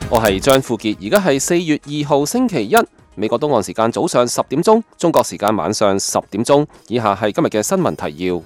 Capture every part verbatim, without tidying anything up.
我係張富傑，而家係四月二號星期一，美國東岸時間早上十點鐘，中國時間晚上十點鐘。以下係今日嘅新聞提要。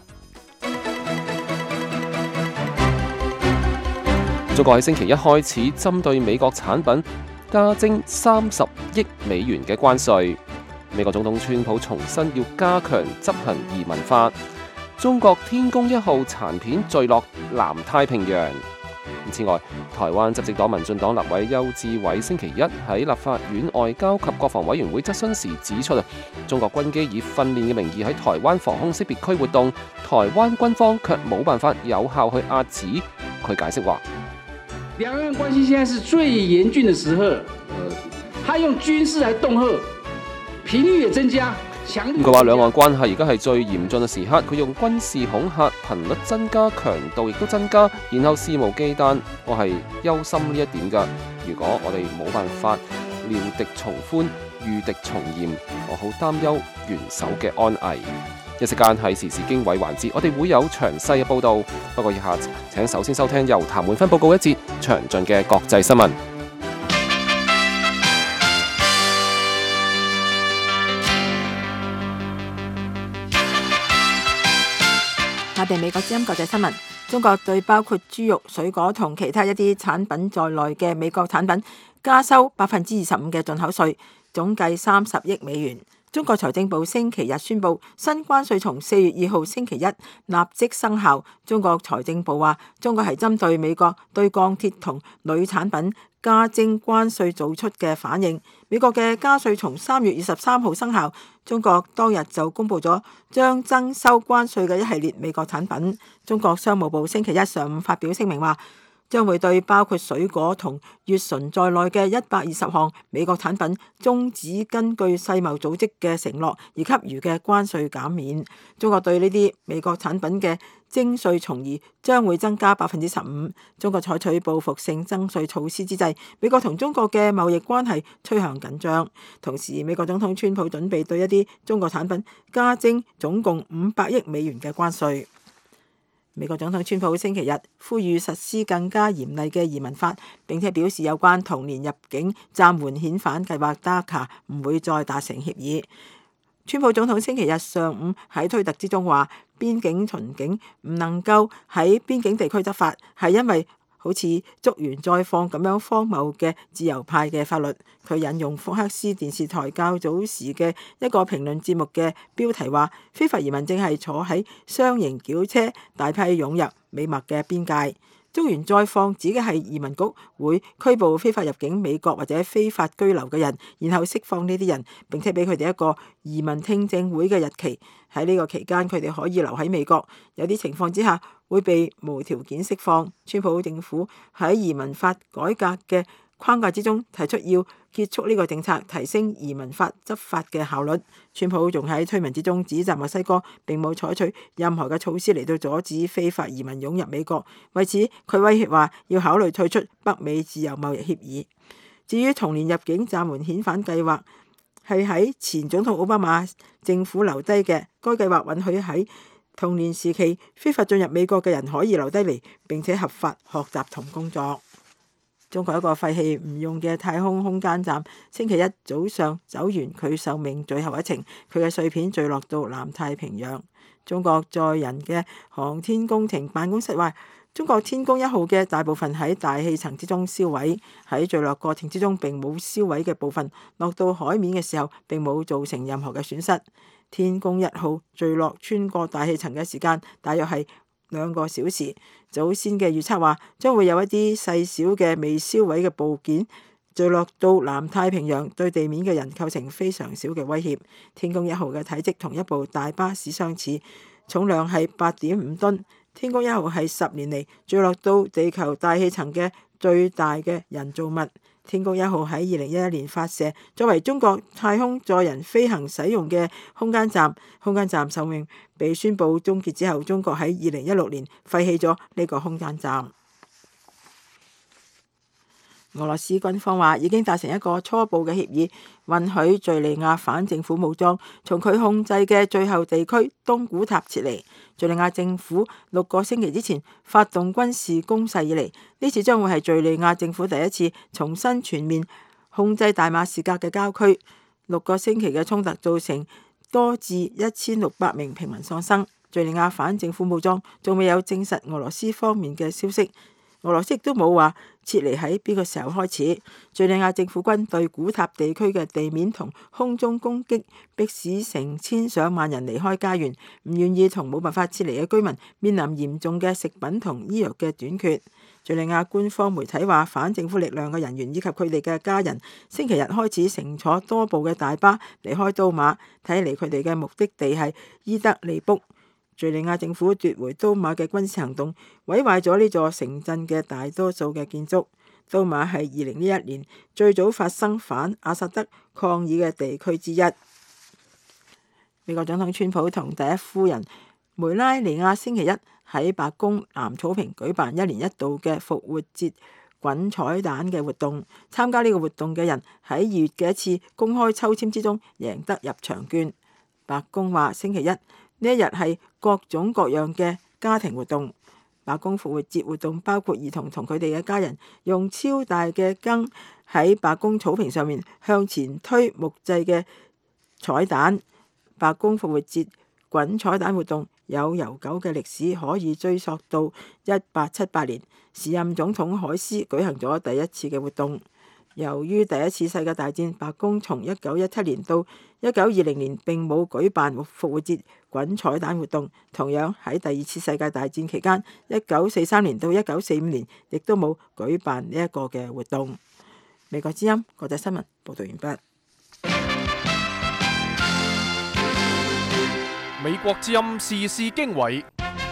中國喺星期一開始針對美國產品加徵三十億美元嘅關稅。美國總統川普重申要加強執行移民法。中國天宮一號殘片墜落南太平洋。此外，台灣執政黨民進黨立委邱志偉星期一喺立法院外交及國防委員會質詢時指出啊，中國軍機以訓練嘅名義喺台灣防空識別區活動，台灣軍方卻冇辦法有效去遏止。佢解釋話： 兩岸關係現在是最嚴峻的時候，他用軍事來恫嚇，頻率也增加。 佢話兩岸關係而家係最嚴峻嘅時刻，佢用軍事恐嚇頻率增加，強度亦都增加，然後肆無忌憚。我係憂心呢一點㗎。如果我哋冇辦法料敵從寬，御敵從嚴，我好擔憂元首嘅安危。一時間係時事經緯環節，我哋會有詳細嘅報導。不過以下請首先收聽由譚滿芬報告一節詳盡嘅國際新聞。 下邊美國之音國際新聞：中國對包括豬肉、水果同其他一啲產品在內嘅美國產品加收百分之二十五嘅進口稅，總計三十億美元。中國財政部星期日宣布，新關稅從四月二號星期一立即生效。中國財政部話，中國係針對美國對鋼鐵同鋁產品加徵關稅做出嘅反應。美國嘅加稅從三月二十三號生效，中國當日就公布咗將徵收關稅嘅一系列美國產品。中國商務部星期一上午發表聲明話，將會對包括水果同乙醇在內嘅一百二十項美國產品終止根據世貿組織嘅承諾而給予嘅關稅減免。中國對呢啲美國產品嘅徵稅從而將會增加百分之十五。中國採取報復性徵稅措施之際，美國同中國嘅貿易關係趨向緊張。同時，美國總統川普準備對一啲中國產品加徵總共五百億美元嘅關稅。美國總統川普星期日呼籲實施更加嚴厲嘅移民法，並且表示有關同年入境暫緩遣返計劃 D A C A 唔會再達成協議。川普總統星期日上午喺推特之中話，邊境巡警唔能夠喺邊境地區執法，係因為好似捉完再放咁樣荒謬嘅自由派嘅法律。佢引用福克斯電視台較早時嘅一個評論節目嘅標題話，非法移民正係坐喺雙型轎車大批湧入美墨嘅邊界。捉完再放指嘅係移民局會拘捕非法入境美國或者非法居留嘅人，然後釋放呢啲人，並且俾佢哋一個移民聽證會嘅日期。喺呢個期間，佢哋可以留喺美國，有啲情況之下會被無條件釋放。川普政府喺移民法改革嘅框架之中提出要結束呢個政策，提升移民法執法嘅效率。川普仲喺推文之中指責墨西哥並冇採取任何嘅措施嚟到阻止非法移民湧入美國，為此佢威脅話要考慮退出北美自由貿易協議。至於同年入境暫緩遣返計劃，係喺前總統奧巴馬政府留低嘅，該計劃允許喺童年時期非法進入美國嘅人可以留低嚟，並且合法學習同工作。中國一個廢棄唔用嘅太空空間站星期一早上走完佢壽命最後一程，佢嘅碎片墜落到南太平洋。中國載人嘅航天工程辦公室話，中國天宮一號嘅大部分喺大氣層之中燒毀，喺墜落過程之中並冇燒毀嘅部分落到海面嘅時候並冇造成任何嘅損失。天宮一號墜落穿過大氣層嘅時間大約係兩個小時。早先嘅預測話，將會有一啲細小嘅未燒毀嘅部件墜落到南太平洋，對地面嘅人構成非常小嘅威脅。天宮一號嘅體積同一部大巴士相似，重量係八點五噸。天宮一號係十年嚟墜落到地球大氣層嘅最大嘅人造物。天宮一號喺二零一一年發射，作為中國太空載人飛行使用嘅空間站。空間站壽命被宣布終結之後，中國喺二零一六年廢棄咗呢個空間站。 俄羅斯軍方話已經達成一個初步嘅協議，允許敘利亞反政府武裝從佢控制嘅最後地區東古塔撤離。敘利亞政府六個星期之前發動軍事攻勢以嚟，呢次將會係敘利亞政府第一次重新全面控制大馬士革嘅郊區。六個星期嘅衝突造成多至一千六百名平民喪生。敘利亞反政府武裝仲未有證實俄羅斯方面嘅消息。俄羅斯亦都冇話撤離喺邊個時候開始。敘利亞政府軍對古塔地區嘅地面同空中攻擊，迫使成千上萬人離開家園，唔願意同冇辦法撤離嘅居民面臨嚴重嘅食品同醫藥嘅短缺。敘利亞官方媒體話，反政府力量嘅人員以及佢哋嘅家人，星期日開始乘坐多部嘅大巴離開都馬，睇嚟佢哋嘅目的地係伊德利卜。敘利亞政府奪回都馬嘅軍事行動，毀壞咗呢座城鎮嘅大多數嘅建築。都馬係二零一一年最早發生反阿薩德抗議嘅地區之一。美國總統川普同第一夫人梅拉尼亞星期一喺白宮南草坪舉辦一年一度嘅復活節滾彩蛋嘅活動。參加呢個活動嘅人喺二月嘅一次公開抽籤之中贏得入場券。白宮話星期一呢一日係各種各樣嘅家庭活動。白宮復活節活動包括兒童同佢哋嘅家人用超大嘅羹喺白宮草坪上面向前推木製嘅彩蛋。白宮復活節滾彩蛋活動有悠久嘅歷史，可以追溯到一八七八年，時任總統海斯舉行咗第一次嘅活動。由於第一次世界大戰，白宮從一九一七年到一九二零年並冇舉辦復活節滾彩蛋活動。同樣喺第二次世界大戰期間，一九四三年到一九四五年亦都冇舉辦呢一個嘅活動。美國之音國際新聞報道完畢。 美國之音時事經緯，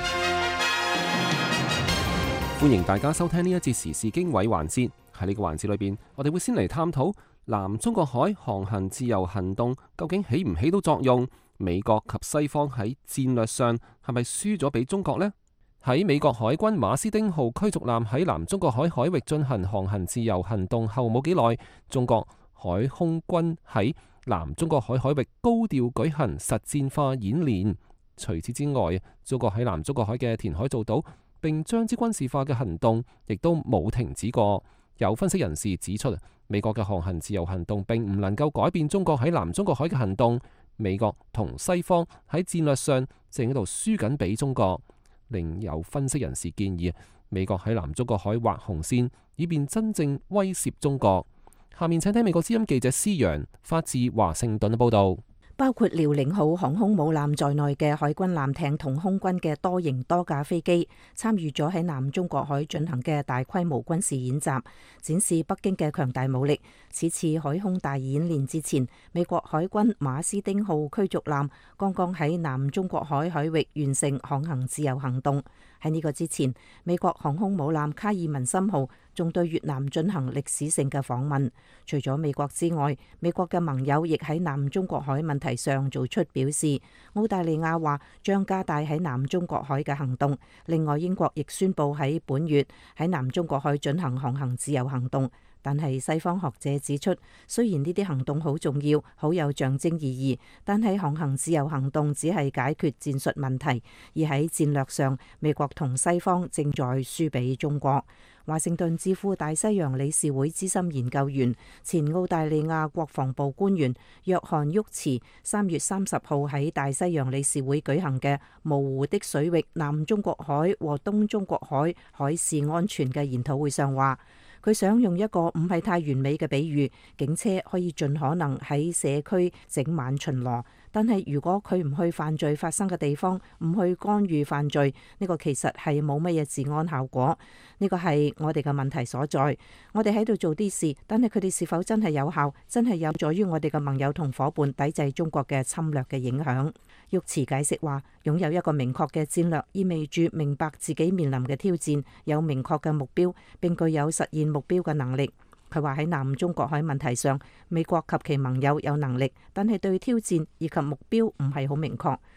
歡迎大家收聽呢一節時事經緯環節。喺呢個環節裏邊，我哋會先嚟探討南中國海航行自由行動究竟起唔起到作用？美國及西方喺戰略上係咪輸咗俾中國呢？喺美國海軍馬斯丁號驅逐艦喺南中國海海域進行航行自由行動後冇幾耐，中國海空軍喺南中國海海域高調舉行實戰化演練。除此之外，中國喺南中國海嘅填海造島並將之軍事化嘅行動亦都冇停止過。有分析人士指出，美國嘅航行自由行動並唔能夠改變中國喺南中國海嘅行動。美國同西方喺戰略上正喺度輸緊俾中國。另有分析人士建議，美國喺南中國海畫紅線，以便真正威懾中國。下面請聽美國之音記者施陽發自華盛頓嘅報道。 包括遼寧號航空母艦在內嘅海軍艦艇同空軍嘅多型多架飛機參與咗喺南中國海進行嘅大規模軍事演習，展示北京嘅強大武力。此次海空大演練之前，美國海軍馬斯丁號驅逐艦剛剛喺南中國海海域完成航行自由行動。喺呢個之前，美國航空母艦卡爾文森號仲對越南進行歷史性嘅訪問。除咗美國之外，美國嘅盟友亦喺南中國海問題上做出表示。澳大利亞話將加大喺南中國海嘅行動。另外，英國亦宣布喺本月喺南中國海進行航行自由行動。但係西方學者指出，雖然呢啲行動好重要、好有象徵意義，但係航行自由行動只係解決戰術問題，而喺戰略上，美國同西方正在輸俾中國。華盛頓智庫大西洋理事會資深研究員、前澳大利亞國防部官員約翰沃茨三月三十號喺大西洋理事會舉行嘅模糊的水域南中國海和東中國海海事安全嘅研討會上話，佢想用一個唔係太完美嘅比喻，警車可以盡可能喺社區整晚巡邏，但係如果佢唔去犯罪發生嘅地方，唔去干預犯罪，呢個其實係冇乜嘢治安效果。呢個係我哋嘅問題所在。我哋喺度做啲事，但係佢哋是否真係有效，真係有助於我哋嘅盟友同伙伴抵制中國嘅侵略嘅影響？沃茨解釋話，擁有一個明確嘅戰略，意味住明白自己面臨嘅挑戰，有明確嘅目標，並具有實現目標嘅能力。佢話喺南中國海問題上，美國及其盟友有能力，但係對挑戰以及目標唔係好明確。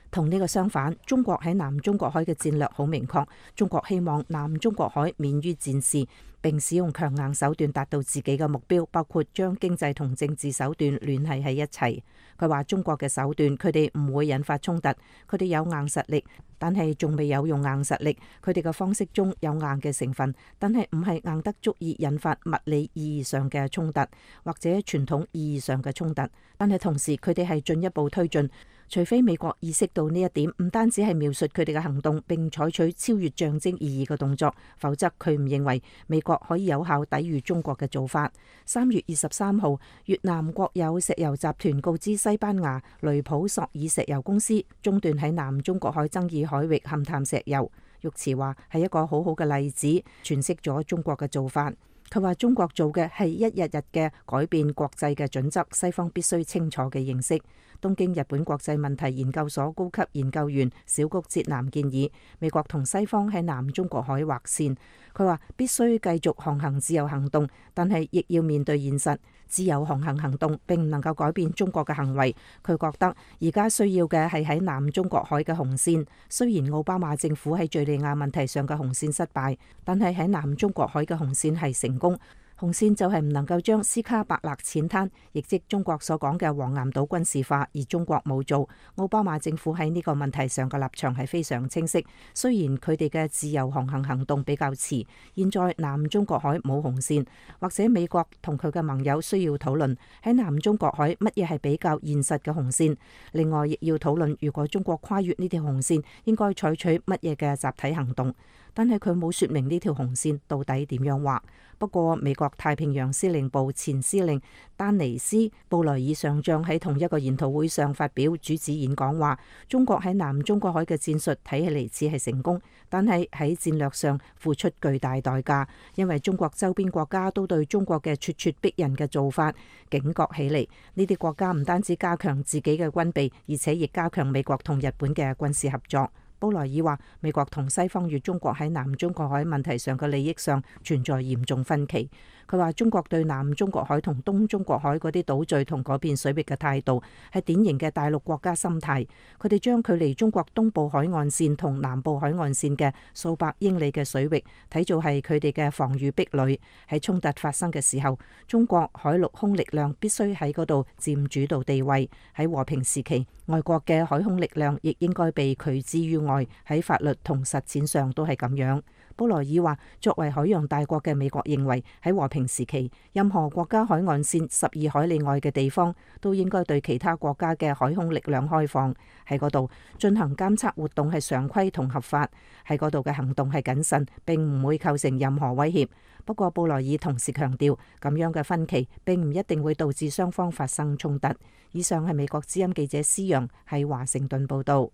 同呢個相反，中國喺南中國海嘅戰略好明確，中國希望南中國海免於戰事，並使用強硬手段達到自己嘅目標，包括將經濟同政治手段聯繫喺一齊。佢話中國嘅手段，佢哋唔會引發衝突，佢哋有硬實力，但係仲未有用硬實力。佢哋嘅方式中有硬嘅成分，但係唔係硬得足以引發物理意義上嘅衝突，或者傳統意義上嘅衝突。但係同時佢哋係進一步推進。除非美國意識到呢一點，唔單止係描述佢哋嘅行動，並採取超越象徵意義嘅動作，否則佢唔認為美國可以有效抵禦中國嘅做法。三月二十三號，越南國有石油集團告知西班牙雷普索爾石油公司中斷喺南中國海爭議海域勘探石油。玉慈話係一個好好嘅例子，詮釋咗中國嘅做法。佢話中國做嘅係一日日嘅改變國際嘅準則，西方必須清楚嘅認識。東京日本國際問題研究所高級研究員小谷哲男建議美國同西方喺南中國海劃線。佢話必須繼續航行自由行動，但係亦要面對現實，自由航行行動並唔能夠改變中國嘅行為。佢覺得而家需要嘅係喺南中國海嘅紅線。雖然奧巴馬政府喺敘利亞問題上嘅紅線失敗，但係喺南中國海嘅紅線係成功。紅線就係唔能夠將斯卡伯勒淺灘，亦即中國所講嘅黃岩島軍事化，而中國冇做。奧巴馬政府喺呢個問題上嘅立場係非常清晰。雖然佢哋嘅自由航行行動比較遲，現在南中國海冇紅線，或者美國同佢嘅盟友需要討論喺南中國海乜嘢係比較現實嘅紅線。另外，亦要討論如果中國跨越呢條紅線，應該採取乜嘢嘅集體行動。但係佢冇說明呢條紅線到底點樣畫。不過美國太平洋司令部前司令丹尼斯布萊爾上將喺同一個研討會上發表主旨演講，話中國喺南中國海嘅戰術睇起嚟似係成功，但係喺戰略上付出巨大代價，因為中國周邊國家都對中國嘅咄咄逼人嘅做法警覺起嚟。呢啲國家唔單止加強自己嘅軍備，而且亦加強美國同日本嘅軍事合作。布萊爾話美國同西方與中國喺南中國海問題上嘅利益上存在嚴重分歧。佢話中國對南中國海同東中國海嗰啲島嶼同嗰邊水域嘅態度係典型嘅大陸國家心態。佢哋將距離中國東部海岸線同南部海岸線嘅數百英里嘅水域睇做係佢哋嘅防禦壁壘。喺衝突發生嘅時候，中國海陸空力量必須喺嗰度佔主導地位。喺和平時期，外國嘅海空力量亦應該被拒之於外。喺法律同實踐上都係咁樣。布萊爾話，作為海洋大國嘅美國認為喺和平時期，任何國家海岸線十二海里外嘅地方都應該對其他國家嘅海空力量開放，喺嗰度進行監測活動係常規同合法，喺嗰度嘅行動係謹慎，並唔會構成任何威脅。不過布萊爾同時強調，咁樣嘅分歧並唔一定會導致雙方發生衝突。以上係美國之音記者施陽喺華盛頓報道。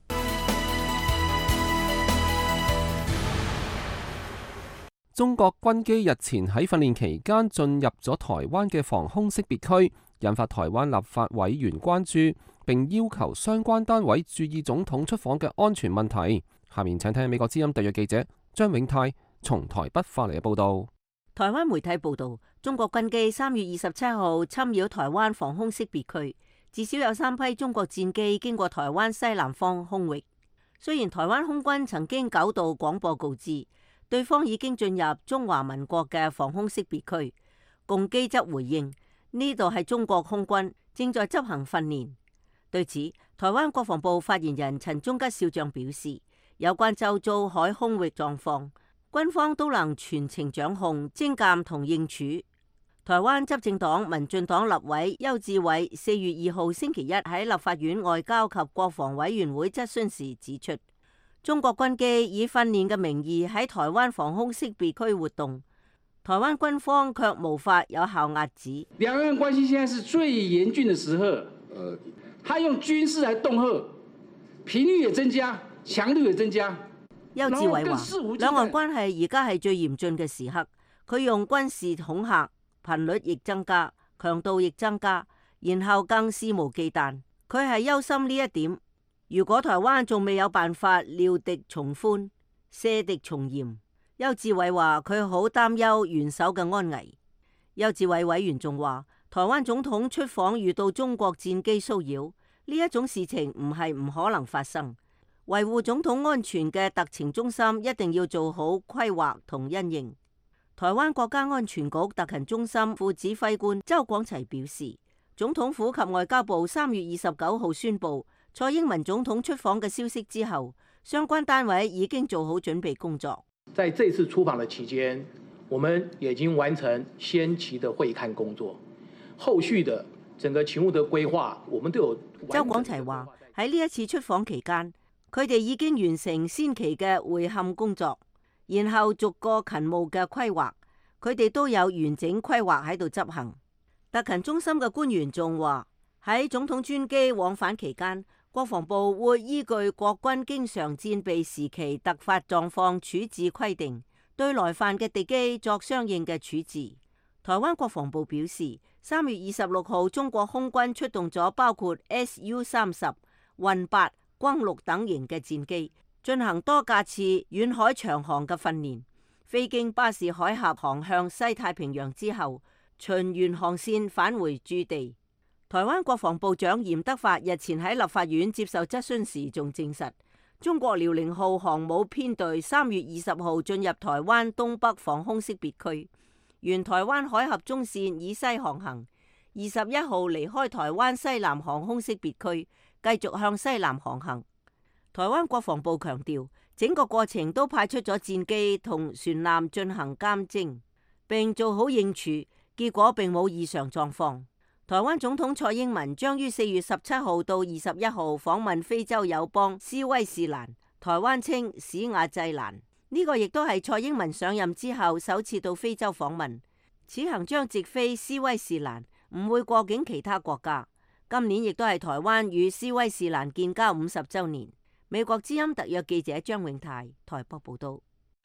中國軍機日前喺訓練期間進入咗台灣嘅防空識別區，引發台灣立法委員關注，並要求相關單位注意總統出訪嘅安全問題。下面請聽美國之音特約記者張永泰從台北發嚟嘅報道。 台灣媒體報道，中國軍機三月二十七號侵擾台灣防空識別區，至少有三批中國戰機經過台灣西南方空域。雖然台灣空軍曾經九度廣播告知對方已經進入中華民國嘅防空識別區，共機則回應呢度係中國空軍正在執行訓練。對此，台灣國防部發言人陳忠吉少將表示，有關周遭海空域狀況，軍方都能全程掌控、偵監同應處。台灣執政黨民進黨立委邱志偉四月二號星期一喺立法院外交及國防委員會質詢時指出，中國軍機以訓練嘅名義喺台灣防空識別區活動，台灣軍方卻無法有效遏止。 兩岸關係現在是最嚴峻的時候，呃，他用軍事來恫嚇，頻率也增加，強度也增加。 邱志偉話，兩岸關係而家係最嚴峻嘅時刻，佢用軍事恐嚇，頻率亦增加，強度亦增加，然後更肆無忌憚。佢係憂心呢一點。如果台灣仲未有辦法料敵從寬、卸敵從嚴，邱志偉話佢好擔憂元首嘅安危。邱志偉委員仲話，台灣總統出訪遇到中國戰機騷擾，呢一種事情唔係唔可能發生， 維護總統安全嘅特情中心一定要做好規劃同因應。台灣國家安全局特勤中心副指揮官周廣齊表示，總統府及外交部三月二十九號宣布蔡英文總統出訪嘅消息之後，相關單位已經做好準備工作。 在這次出訪的期間，我們已經完成先期的會勘工作，後續的整個勤務的規劃，我們都有。 周廣齊話喺呢一次出訪期間，佢哋已經完成先期嘅會勘工作。然後逐個勤務嘅規劃，佢哋都有完整規劃喺度執行。特勤中心嘅官員仲話喺總統專機往返期間，國防部會依據國軍經常戰備時期突發狀況處置規定，對來犯嘅敵機作相應嘅處置。台灣國防部表示，三月二十六號中國空軍出動咗包括 S U 三十、運八、轟六等型嘅戰機，進行多架次遠海長航嘅訓練，飛經巴士海峽航向西太平洋之後，循原航線返回駐地。台灣國防部長嚴德發日前喺立法院接受質詢時，仲證實中國遼寧號航母編隊三月二十號進入台灣東北防空識別區，沿台灣海峽中線以西航行，二十一號離開台灣西南航空識別區，繼續向西南航行。台灣國防部強調，整個過程都派出咗戰機同船艦進行監偵，並做好應處，結果並冇異常狀況。台灣總統蔡英文將於四月十七號到二十一號訪問非洲友邦斯威士蘭，台灣稱史瓦濟蘭。呢、這個亦都係蔡英文上任之後首次到非洲訪問。此行將直飛斯威士蘭，唔會過境其他國家。今年亦都係台灣與斯威士蘭建交五十週年。美國之音特約記者張永泰台北報道。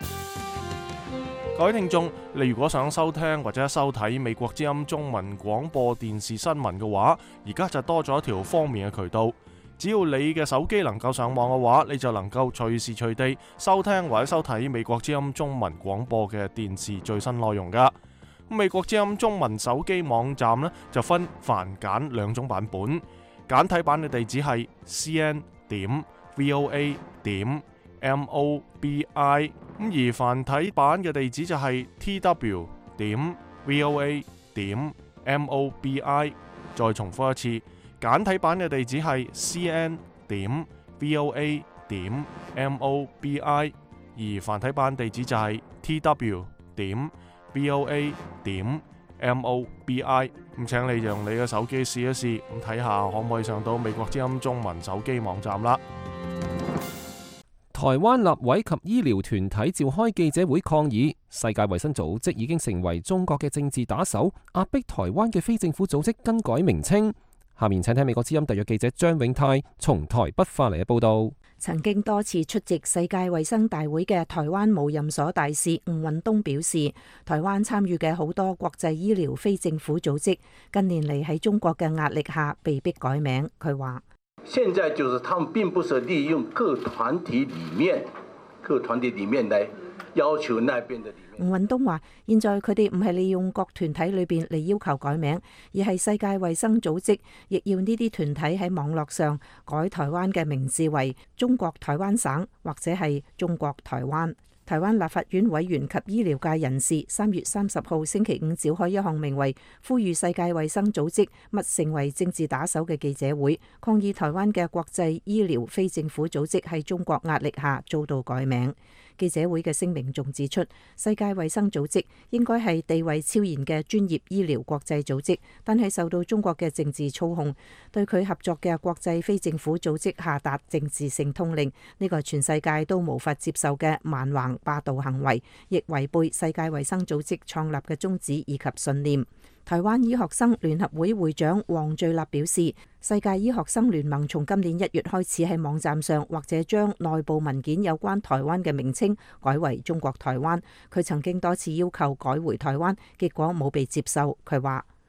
各位聽眾，你如果想收聽或者收睇美國之音中文廣播電視新聞嘅話，而家就多咗一條方便嘅渠道。只要你嘅手機能夠上網嘅話，你就能夠隨時隨地收聽或者收睇美國之音中文廣播嘅電視最新內容噶。美國之音中文手機網站呢，就分繁簡兩種版本，簡體版嘅地址係 c n 點 v o a 點 m o b i， 咁而繁體版嘅地址就係 t w 點 v o a 點 m o b i。 再重複一次，簡體版嘅地址係 c n 點 v o a 點 m o b i， 而繁體版地址就係 t w 點 v o a 點 m o b i。 咁請你用你嘅手機試一試，咁睇下可唔可以上到美國之音中文手機網站啦。 台灣立委及醫療團體召開記者會抗議，世界衛生組織已經成為中國嘅政治打手，壓迫台灣嘅非政府組織更改名稱。下面請聽美國之音特約記者張永泰從台北發嚟嘅報道。 曾經多次出席世界衛生大會嘅台灣無任所大使吳運東表示，台灣參與嘅好多國際醫療非政府組織近年嚟喺中國嘅壓力下被迫改名。佢話： 現在就是他們並不是利用各團體裏面各團體裏面來要求那邊的。 吳運東話：現在佢哋唔係利用各團體裏邊嚟要求改名，而係世界衛生組織亦要呢啲團體喺網絡上改台灣嘅名字為中國台灣省或者係中國台灣。台灣立法院委員及醫療界人士三月三十號星期五召開一項名為呼籲世界衛生組織勿成為政治打手嘅記者會，抗議台灣嘅國際醫療非政府組織喺中國壓力下遭到改名。記者會嘅聲明仲指出，世界衛生組織應該係地位超然嘅專業醫療國際組織，但係受到中國嘅政治操控，對佢合作嘅國際非政府組織下達政治性通令，呢個全世界都無法接受嘅蠻橫霸道行為，亦違背世界衛生組織創立嘅宗旨以及信念。台灣醫學生聯合會會長黃聚立表示，世界醫學生聯盟從今年一月開始喺網站上或者將內部文件有關台灣嘅名稱改為中國台灣。佢曾經多次要求改回台灣，結果冇被接受。佢話：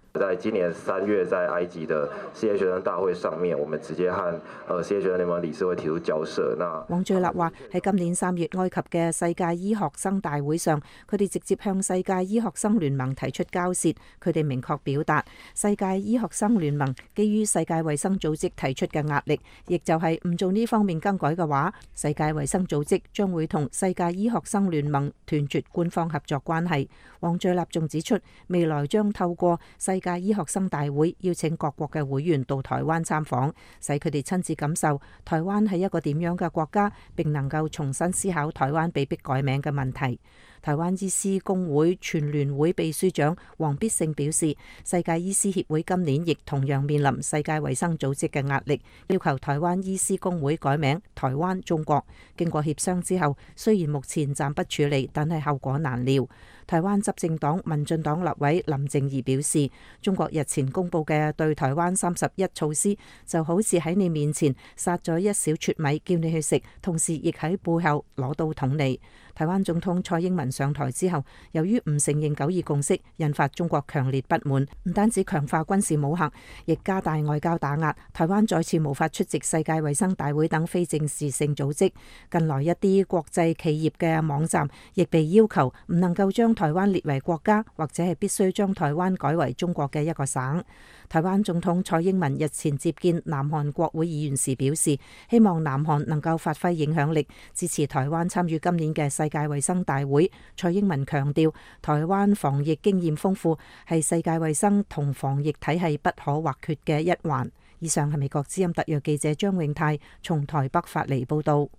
在今年三月，在埃及的世界學生大會上面，我們直接和呃世界學生聯盟理事會提出交涉。那王敍立話喺今年三月埃及嘅世界醫學生大會上，佢哋直接向世界醫學生聯盟提出交涉。佢哋明確表達，世界醫學生聯盟基於世界衛生組織提出嘅壓力，亦就係唔做呢方面更改嘅話，世界衛生組織將會同世界醫學生聯盟斷絕官方合作關係。王敍立仲指出，未來將透過世界醫學生大會邀請各國嘅會員到台灣參訪，使佢哋親自感受台灣係一個點樣嘅國家，並能夠重新思考台灣被迫改名嘅問題。台灣醫師公會全聯會秘書長黃必勝表示，世界醫師協會今年亦同樣面臨世界衛生組織嘅壓力，要求台灣醫師公會改名台灣中國。經過協商之後，雖然目前暫不處理，但係後果難料。台灣執政黨民進黨立委林靜儀表示，中國日前公布嘅對台灣三十一措施，就好似喺你面前撒咗一小撮米叫你去食，同時亦喺背後攞刀捅你。台灣總統蔡英文上台之後，由於唔承認九二共識，引發中國強烈不滿，唔單止強化軍事武嚇，亦加大外交打壓。台灣再次無法出席世界衛生大會等非正式性組織。近來一啲國際企業嘅網站亦被要求唔能夠將台灣列為國家，或者係必須將台灣改為中國嘅一個省。台灣總統蔡英文日前接見南韓國會議員時表示，希望南韓能夠發揮影響力，支持台灣參與今年嘅世界衛生大會。蔡英文強調，台灣防疫經驗豐富，係世界衛生同防疫體系不可或缺嘅一環。以上係美國之音特約記者張永泰從台北發嚟報道。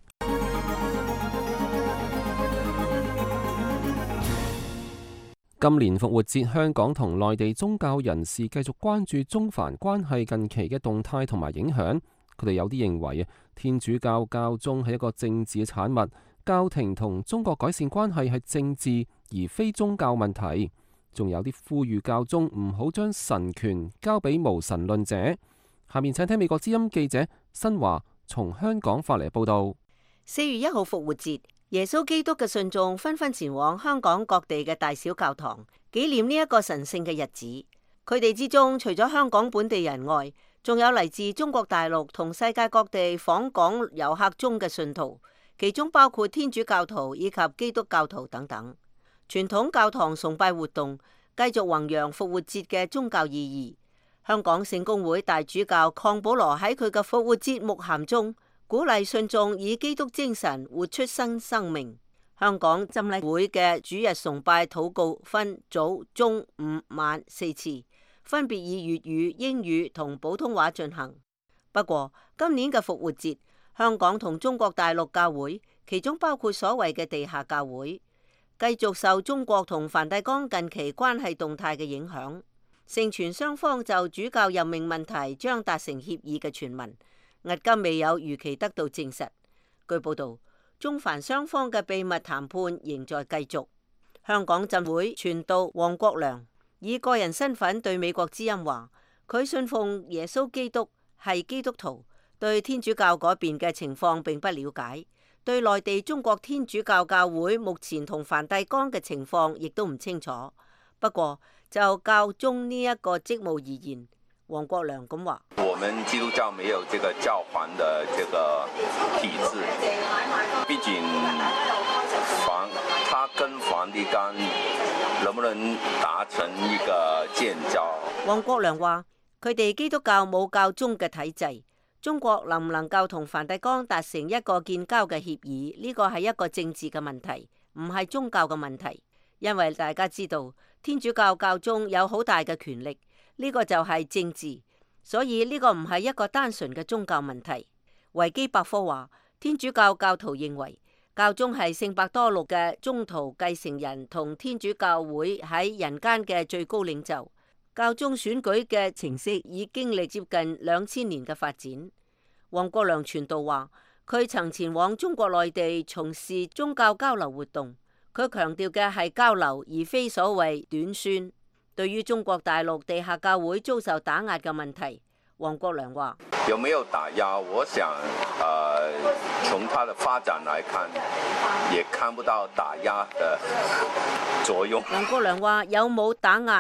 今年復活節，香港同內地宗教人士繼續關注中梵關係近期嘅動態同埋影響。佢哋有啲認為啊，天主教教宗係一個政治嘅產物，教廷同中國改善關係係政治而非宗教問題。仲有啲呼籲教宗唔好將神權交俾無神論者。下面請聽美國之音記者新華從香港發嚟報道。 四月一號復活節，耶穌基督嘅信眾紛紛前往香港各地嘅大小教堂紀念呢一個神聖嘅日子。佢哋之中除咗香港本地人外，仲有嚟自中國大陸同世界各地訪港遊客中嘅信徒，其中包括天主教徒以及基督教徒等等。傳統教堂崇拜活動繼續弘揚復活節嘅宗教意義。香港聖公會大主教鄺保羅喺佢嘅復活節牧函中，鼓勵信眾以基督精神活出新生命。香港浸禮會嘅主日崇拜禱告分早、中、午、晚四次，分別以粵語、英語同普通話進行。不過今年嘅復活節，香港同中國大陸教會，其中包括所謂嘅地下教會，繼續受中國同梵蒂岡近期關係動態嘅影響。盛傳雙方就主教任命問題將達成協議嘅傳聞，至今未有如期得到證實。據報道，中梵雙方嘅秘密談判仍在繼續。香港浸會傳道黃國良以個人身份對美國之音話，佢信奉耶穌基督，係基督徒，對天主教嗰邊嘅情況並不了解，對內地中國天主教教會目前同梵蒂岡嘅情況亦都唔清楚。不過就教宗呢一個職務而言，黃國良咁話： 我們基督教沒有這個教皇的這個體制，畢竟梵他跟梵蒂岡能不能達成一個建交？ 黃國良話：佢哋基督教冇教宗嘅體制，中國能唔能夠同梵蒂岡達成一個建交嘅協議？呢個係一個政治嘅問題，唔係宗教嘅問題。因為大家知道天主教教宗有好大嘅權力，呢個就係政治，所以呢個唔係一個單純嘅宗教問題。維基百科話，天主教教徒認為教宗係聖伯多祿嘅宗徒繼承人同天主教會喺人間嘅最高領袖。教宗選舉嘅程式已經歷接近兩千年嘅發展。黃國良傳道話，佢曾前往中國內地從事宗教交流活動。佢強調嘅係交流，而非所謂短宣。對於中國大陸地下教會遭受打壓嘅問題，黃國良話： 有沒有打壓？我想，呃，從它的發展來看，也看不到打壓的作用。 黃國良話：有冇打壓？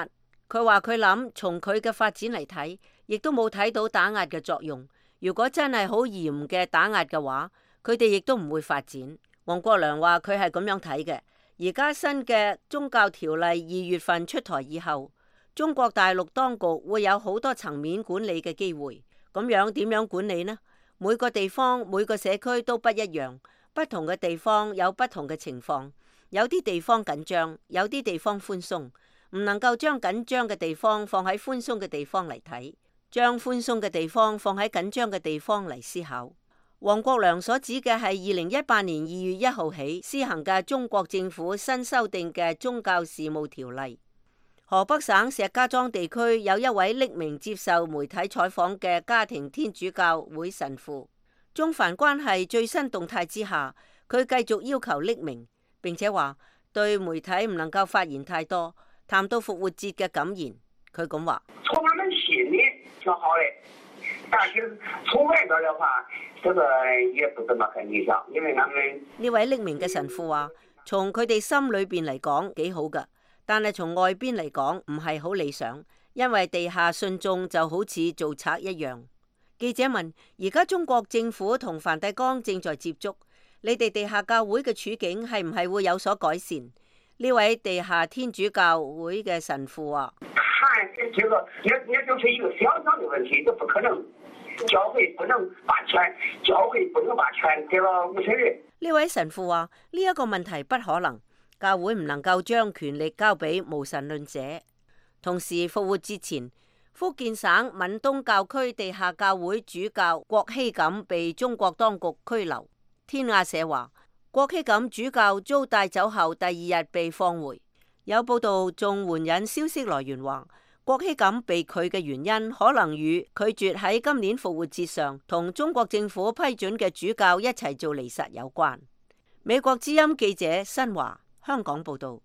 佢話佢諗從佢嘅發展嚟睇，亦都冇睇到打壓嘅作用。如果真係好嚴嘅打壓嘅話，佢哋亦都唔會發展。黃國良話佢係咁樣睇嘅。而家新嘅宗教條例二月份出台以後，中國大陸當局會有好多層面管理嘅機會。咁樣點樣管理呢？每個地方每個社區都不一樣，不同嘅地方有不同嘅情況，有啲地方緊張，有啲地方寬鬆。唔能夠將緊張嘅地方放喺寬鬆嘅地方嚟睇，將寬鬆嘅地方放喺緊張嘅地方嚟思考。黃國良所指嘅係二零一八年二月一號起施行嘅中國政府新修訂嘅宗教事務條例。河北省石家莊地區有一位匿名接受媒體採訪嘅家庭天主教會神父，中梵關係最新動態之下，佢繼續要求匿名，並且話對媒體唔能夠發言太多。談到復活節嘅感言，佢咁話： 從他們心裏挺好的，但是從外邊的話，這個也不怎麼很理想，因為他們呢位匿名嘅神父話，從佢哋心裏邊嚟講幾好噶，但係從外邊嚟講唔係好理想，因為地下信眾就好似做賊一樣。記者問：而家中國政府同梵蒂岡正在接觸，你哋地下教會嘅處境係唔係會有所改善？呢位地下天主教會嘅神父啊， 看這個也也就是一個小小的問題，這不可能，教會不能把權，教會不能把權給了無神論。 呢位神父話：呢一個問題不可能，教會唔能夠將權力交俾無神論者。同時復活節前，福建省閩東教區地下教會主教郭希錦被中國當局拘留。天亞社話：郭希錦主教遭帶走後第二日被放回。有報道仲援引消息來源話，郭希錦被拒嘅原因可能與拒絕喺今年復活節上同中國政府批准嘅主教一齊做彌撒有關。美國之音記者新華香港報道。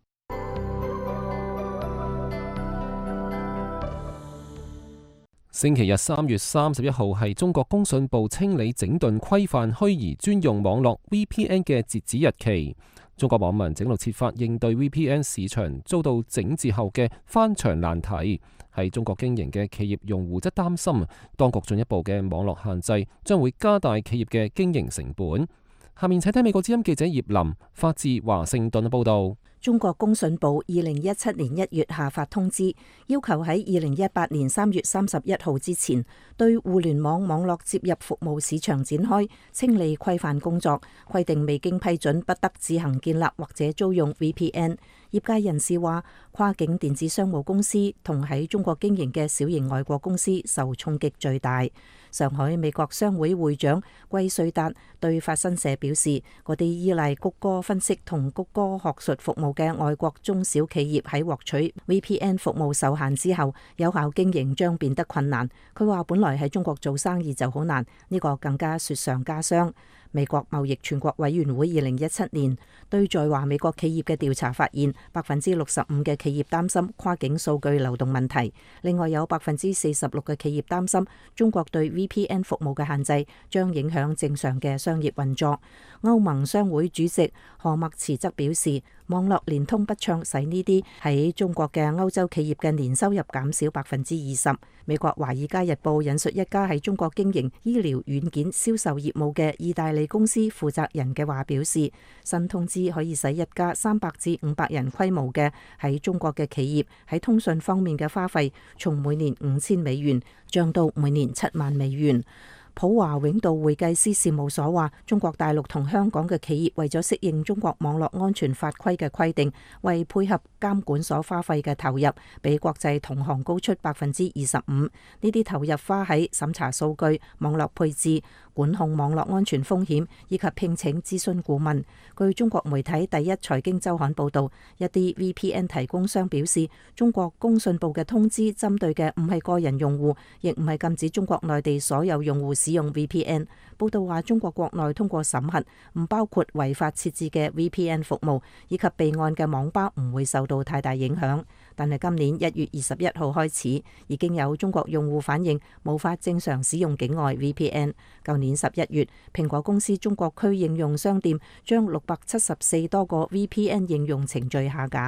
星期日三月三十一號係中國工信部清理整頓規範虛擬專用網絡 V P N 嘅截止日期。中國網民整路設法應對 V P N 市場遭到整治後嘅翻牆難題，係中國經營嘅企業用戶則擔心，當局進一步嘅網絡限制將會加大企業嘅經營成本。下面請睇美國之音記者葉林發自華盛頓嘅報道。 中國工信部二零一七年一月下發通知，要求喺二零一八年三月三十一號之前，對互聯網網絡接入服務市場展開清理規範工作，規定未經批准不得自行建立或者租用 V P N。業界人士話，跨境電子商務公司同喺中國經營嘅小型外國公司受衝擊最大。上海美國商會會長季瑞達對法新社表示，嗰啲依賴谷歌分析同谷歌學術服務嘅外國中小企業喺獲取 V P N 服務受限之後，有效經營將變得困難。佢話本來喺中國做生意就好難，呢個更加雪上加霜。美國貿易全國委員會二零一七年對在華美國企業嘅調查發現，百分之六十五嘅企業擔心跨境數據流動問題，另外有百分之四十六嘅企業擔心中國對 V P N 服務嘅限制將影響正常嘅商業運作。歐盟商會主席何默茨則表示，網絡連通不暢使呢啲喺中國嘅歐洲企業嘅年收入減少百分之二十。美國華爾街日報引述一家喺中國經營醫療軟件銷售業務嘅意大利公司負責人嘅話表示，新通知可以使一家三百至五百人規模嘅喺中國嘅企業喺通訊方面嘅花費從每年五千美元漲到每年七萬美元。普華永道會計師事務所話，中國大陸同香港嘅企業為咗適應中國網絡安全法規嘅規定，為配合監管所花費嘅投入，比國際同行高出百分之二十五。呢啲投入花喺審查數據、網絡配置、管控網絡安全風險以及聘請諮詢顧問。據中國媒體第一財經週刊報導，一啲 V P N 提供商表示，中國工信部嘅通知針對嘅唔係個人用戶，亦唔係禁止中國內地所有用戶使用 V P N。報道話，中國國內通過審核，唔包括違法設置嘅 V P N 服務，以及備案嘅網吧唔會受到太大影響。但係今年一月二十一號開始，已經有中國用戶反映無法正常使用境外 V P N。舊年十一月，蘋果公司中國區應用商店將六百七十四多個 V P N 應用程序下架。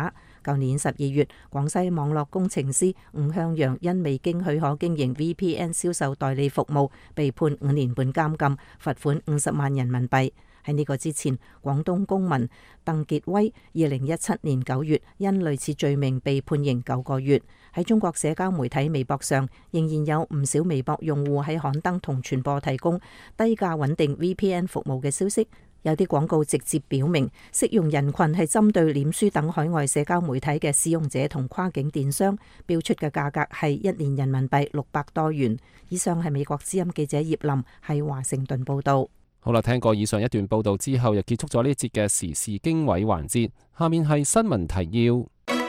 舊年十二月，廣西網絡工程師吳向陽因未經許可經營 V P N 銷售代理服務，被判五年半監禁，罰款五十萬人民幣。喺呢個之前，廣東公民鄧傑威二零一七年九月因類似罪名被判刑九個月。喺中國社交媒體微博上，仍然有唔少微博用戶喺刊登同傳播提供低價穩定 V P N 服務嘅消息。有啲廣告直接表明適用人群係針對臉書等海外社交媒體嘅使用者同跨境電商，標出嘅價格係一年人民幣六百多元。以上係美國之音記者葉林喺華盛頓報道。 好啦，聽過以上一段報道之後，又結束咗呢一節嘅時事經緯環節。下面係新聞提要。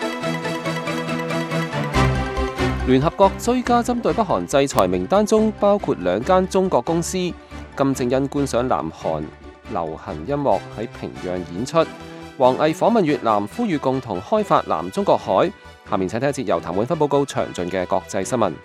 聯合國追加針對北韓制裁名單中包括兩間中國公司。金正恩觀賞南韓流行音樂喺平壤演出。王毅訪問越南，呼籲共同開發南中國海。下面請聽一節由譚永芬報告詳盡嘅國際新聞。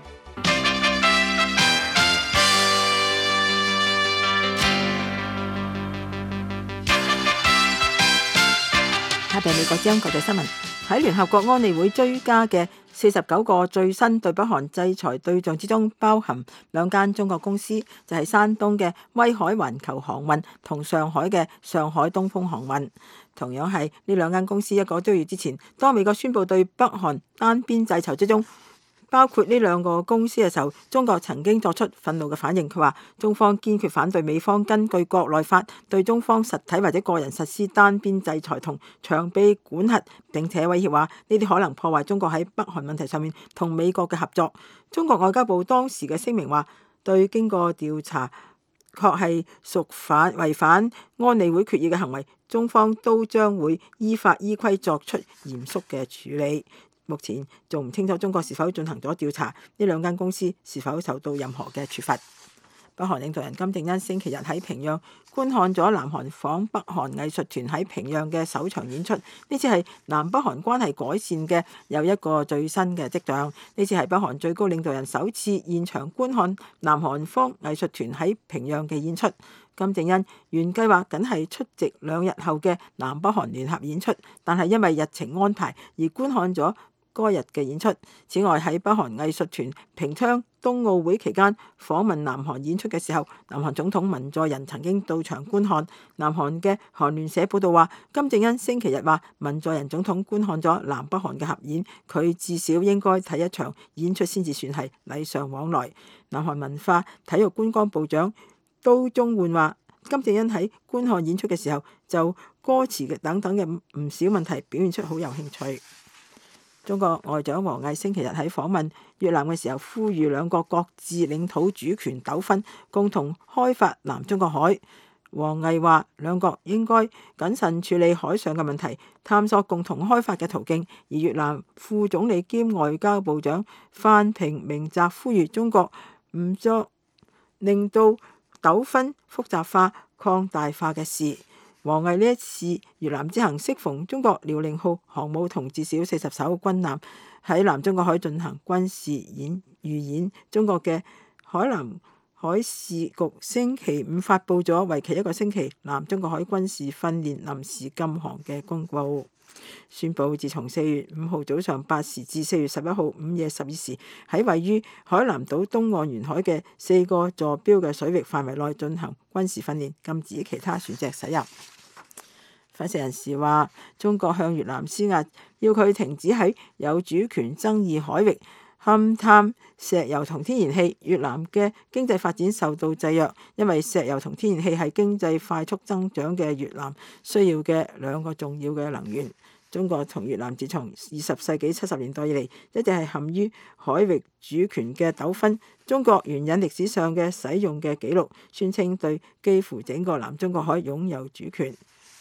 下邊美國之音國際新聞。喺聯合國安理會追加嘅四十九個最新對北韓制裁對象之中，包含兩間中國公司，就係山東嘅威海環球航運同上海嘅上海東風航運。同樣係呢兩間公司，一個多月之前，當美國宣布對北韓單邊制裁之中包括呢兩個公司嘅時候，中國曾經作出憤怒嘅反應。佢話中方堅決反對美方根據國內法對中方實體或者個人實施單邊制裁同長臂管轄，並且威脅話呢啲可能破壞中國喺北韓問題上面同美國嘅合作。中國外交部當時嘅聲明話，對經過調查確係屬反違反安理會決議嘅行為，中方都將會依法依規作出嚴肅嘅處理。目前仲唔清楚中國是否進行咗調查，呢兩間公司是否受到任何嘅處罰。北韓領導人金正恩星期日喺平壤觀看咗南韓訪北韓藝術團喺平壤嘅首場演出，呢次係南北韓關係改善嘅又一個最新嘅跡象。呢次係北韓最高領導人首次現場觀看南韓方藝術團喺平壤嘅演出。金正恩原計劃僅係出席兩日後嘅南北韓聯合演出，但係因為日程安排而觀看咗該日嘅演出。此外，喺北韓藝術團平昌冬奧會期間訪問南韓演出嘅時候，南韓總統文在寅曾經到場觀看。南韓嘅韓聯社報道話，金正恩星期日話文在寅總統觀看咗南北韓嘅合演，佢至少應該睇一場演出先至算係禮尚往來。南韓文化體育觀光部長都中煥話，金正恩喺觀看演出嘅時候就歌詞嘅等等嘅唔少問題表現出好有興趣。中國外長王毅星期日喺訪問越南嘅時候，呼籲兩國各自領土主權糾紛，共同開發南中國海。王毅話，兩國應該謹慎處理海上嘅問題，探索共同開發嘅途徑。而越南副總理兼外交部長范平明澤呼籲中國唔作令到糾紛複雜化、擴大化嘅事。王毅呢一次越南之行，適逢中國遼寧號航母同至少四十艘軍艦喺南中國海進行軍事演預演。中國嘅海南海事局星期五發布咗為期一個星期南中國海軍事訓練臨時禁航嘅公告，宣布自從四月五號早上八時至四月十一號午夜十二時，喺位於海南島東岸沿海嘅四個坐標嘅水域範圍內進行軍事訓練，禁止其他船隻駛入。分析人士話，中國向越南施壓，要佢停止喺有主權爭議海域勘探石油同天然氣。越南嘅經濟發展受到制約，因為石油同天然氣係經濟快速增長嘅越南需要嘅兩個重要嘅能源。中國同越南自從二十世紀七十年代以嚟，一直係陷於海域主權嘅糾紛。中國援引歷史上嘅使用嘅記錄，宣稱對幾乎整個南中國海擁有主權。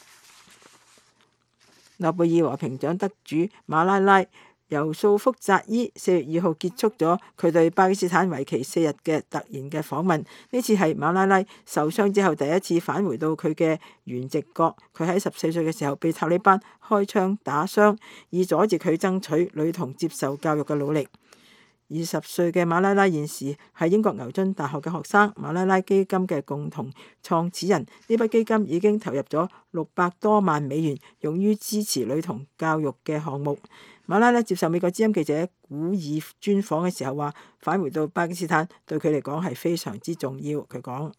諾貝爾和平獎得主馬拉拉尤素福扎伊四月二號結束咗佢對巴基斯坦為期四日嘅突然嘅訪問。呢次係馬拉拉受傷之後第一次返回到佢嘅原籍國。佢喺十四歲嘅時候被塔利班開槍打傷，以阻止佢爭取女童接受教育嘅努力。 二十歲嘅馬拉拉現時係英國牛津大學嘅學生，馬拉拉基金嘅共同創始人。呢筆基金已經投入咗六百多萬美元，用於支持女童教育嘅項目。馬拉拉接受美國之音記者古爾專訪嘅時候話，返回到巴基斯坦對佢嚟講係非常之重要。佢講：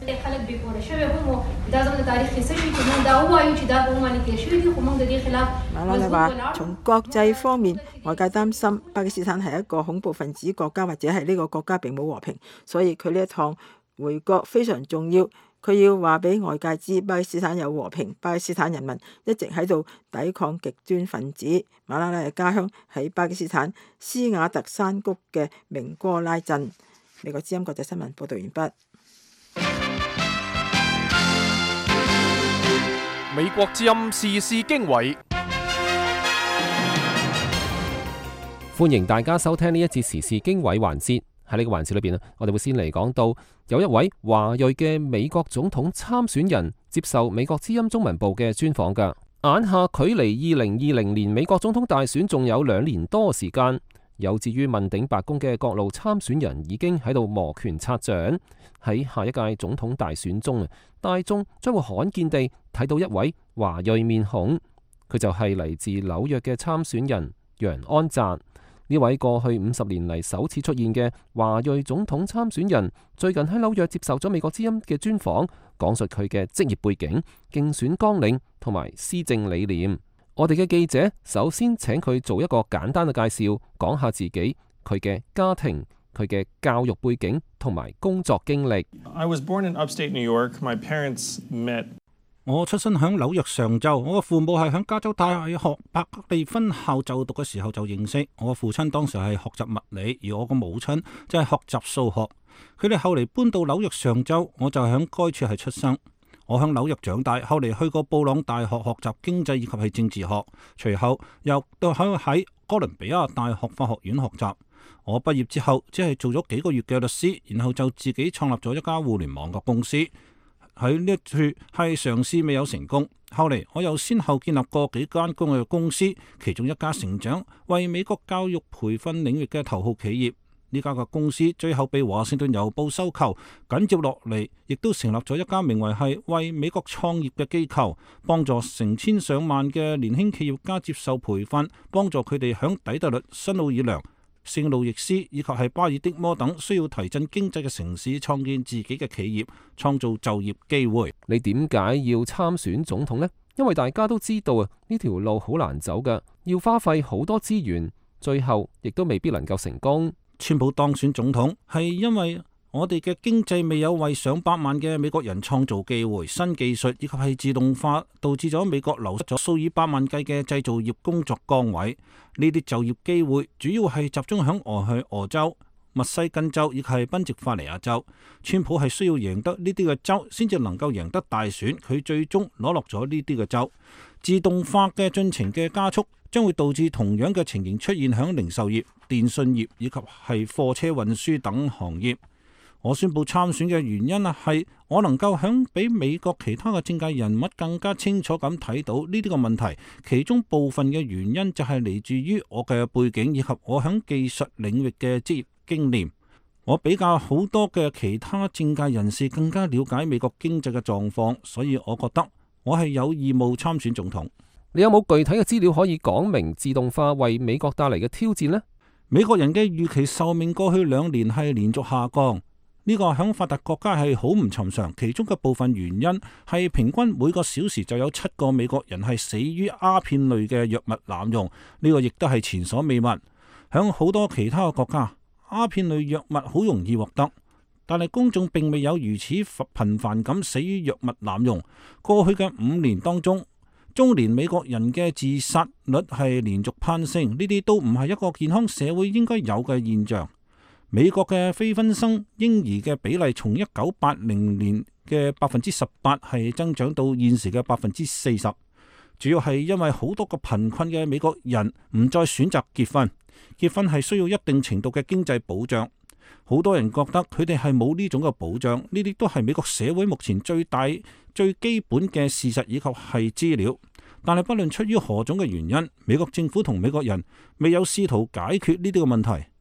馬拉拉話，從國際方面，外界擔心巴基斯坦係一個恐怖分子國家，或者係呢個國家並冇和平，所以佢呢一趟回國非常重要。佢要話俾外界知，巴基斯坦有和平，巴基斯坦人民一直喺度抵抗極端分子。馬拉拉嘅家鄉喺巴基斯坦斯瓦特山谷嘅明哥拉鎮。美國之音國際新聞報道完畢。 美國之音時事經緯， 歡迎大家收聽呢一節時事經緯環節。喺呢個環節裏邊啊，我哋會先嚟講到有一位華裔嘅美國總統參選人接受美國之音中文部嘅專訪㗎。眼下距離二零二零年美國總統大選仲有兩年多時間，有志於問鼎白宮嘅各路參選人已經喺度摩拳擦掌。喺下一屆總統大選中啊，大眾將會罕見地睇到一位華裔面孔，佢就係嚟自紐約嘅參選人楊安澤。呢位過去五十年嚟首次出現嘅華裔總統參選人，最近喺紐約接受咗美國之音嘅專訪，講述佢嘅職業背景、競選綱領同埋施政理念。我哋嘅記者首先請佢做一個簡單嘅介紹，講下自己、佢嘅家庭、佢嘅教育背景同埋工作經歷。 I was born in upstate New York. My parents met. 我出生喺紐約上州，我嘅父母係喺加州大學伯克利分校就讀嘅時候就認識。我嘅父親當時係學習物理，而我嘅母親就係學習數學。佢哋後嚟搬到紐約上州，我就喺該處係出生。我喺紐約長大，後嚟去過布朗大學學習經濟以及係政治學，隨後又到喺喺哥倫比亞大學法學院學習。我畢業之後只係做咗幾個月嘅律師，然後就自己創立咗一家互聯網嘅公司。喺呢一處係嘗試未有成功，後嚟我又先後建立過幾間公嘅公司，其中一家成長為美國教育培訓領域嘅頭號企業。呢家嘅公司最後被華盛頓郵報收購，緊接落嚟亦都成立咗一家名為係為美國創業嘅機構，幫助成千上萬嘅年輕企業家接受培訓，幫助佢哋響底特律、新奧爾良、聖路易斯以及係巴爾的摩等需要提振經濟嘅城市，創建自己嘅企業，創造就業機會。 你點解要參選總統呢？因為大家都知道啊，呢條路好難走㗎，要花費好多資源，最後亦都未必能夠成功。 川普當選總統係因為我哋嘅經濟未有為上百萬嘅美國人創造機會，新技術以及係自動化導致咗美國流失咗數以百萬計嘅製造業工作崗位。呢啲就業機會主要係集中響俄亥俄州、密西根州以及係賓夕法尼亞州。川普係需要贏得呢啲嘅州，先至能夠贏得大選。佢最終攞落咗呢啲嘅州。自動化嘅進程嘅加速，將會導致同樣嘅情形出現響零售業、電信業以及係貨車運輸等行業。我宣布參選嘅原因啊，係我能夠響比美國其他嘅政界人物更加清楚咁睇到呢啲嘅問題，其中部分嘅原因就係嚟自於我嘅背景以及我響技術領域嘅職業經驗。我比較好多嘅其他政界人士更加了解美國經濟嘅狀況，所以我覺得我係有義務參選總統。 你有冇具體嘅資料可以講明自動化為美國帶嚟嘅挑戰呢？ 美國人嘅預期壽命過去兩年係連續下降。呢個喺發達國家係好唔尋常，其中嘅部分原因係平均每個小時就有七個美國人係死於鴉片類嘅藥物濫用，呢個亦都係前所未聞。喺好多其他嘅國家，鴉片類藥物好容易獲得，但係公眾並未有如此頻繁咁死於藥物濫用。過去嘅五年當中，中年美國人嘅自殺率係連續攀升，呢啲都唔係一個健康社會應該有嘅現象。美國嘅非婚生嬰兒嘅比例從一九八零年嘅百分之十八係增長到現時嘅百分之四十，主要係因為好多個貧困嘅美國人唔再選擇結婚，結婚係需要一定程度嘅經濟保障，好多人覺得佢哋係冇呢種嘅保障，呢啲都係美國社會目前最大最基本嘅事實以及係資料。但係不論出於何種嘅原因，美國政府同美國人未有試圖解決呢啲嘅問題。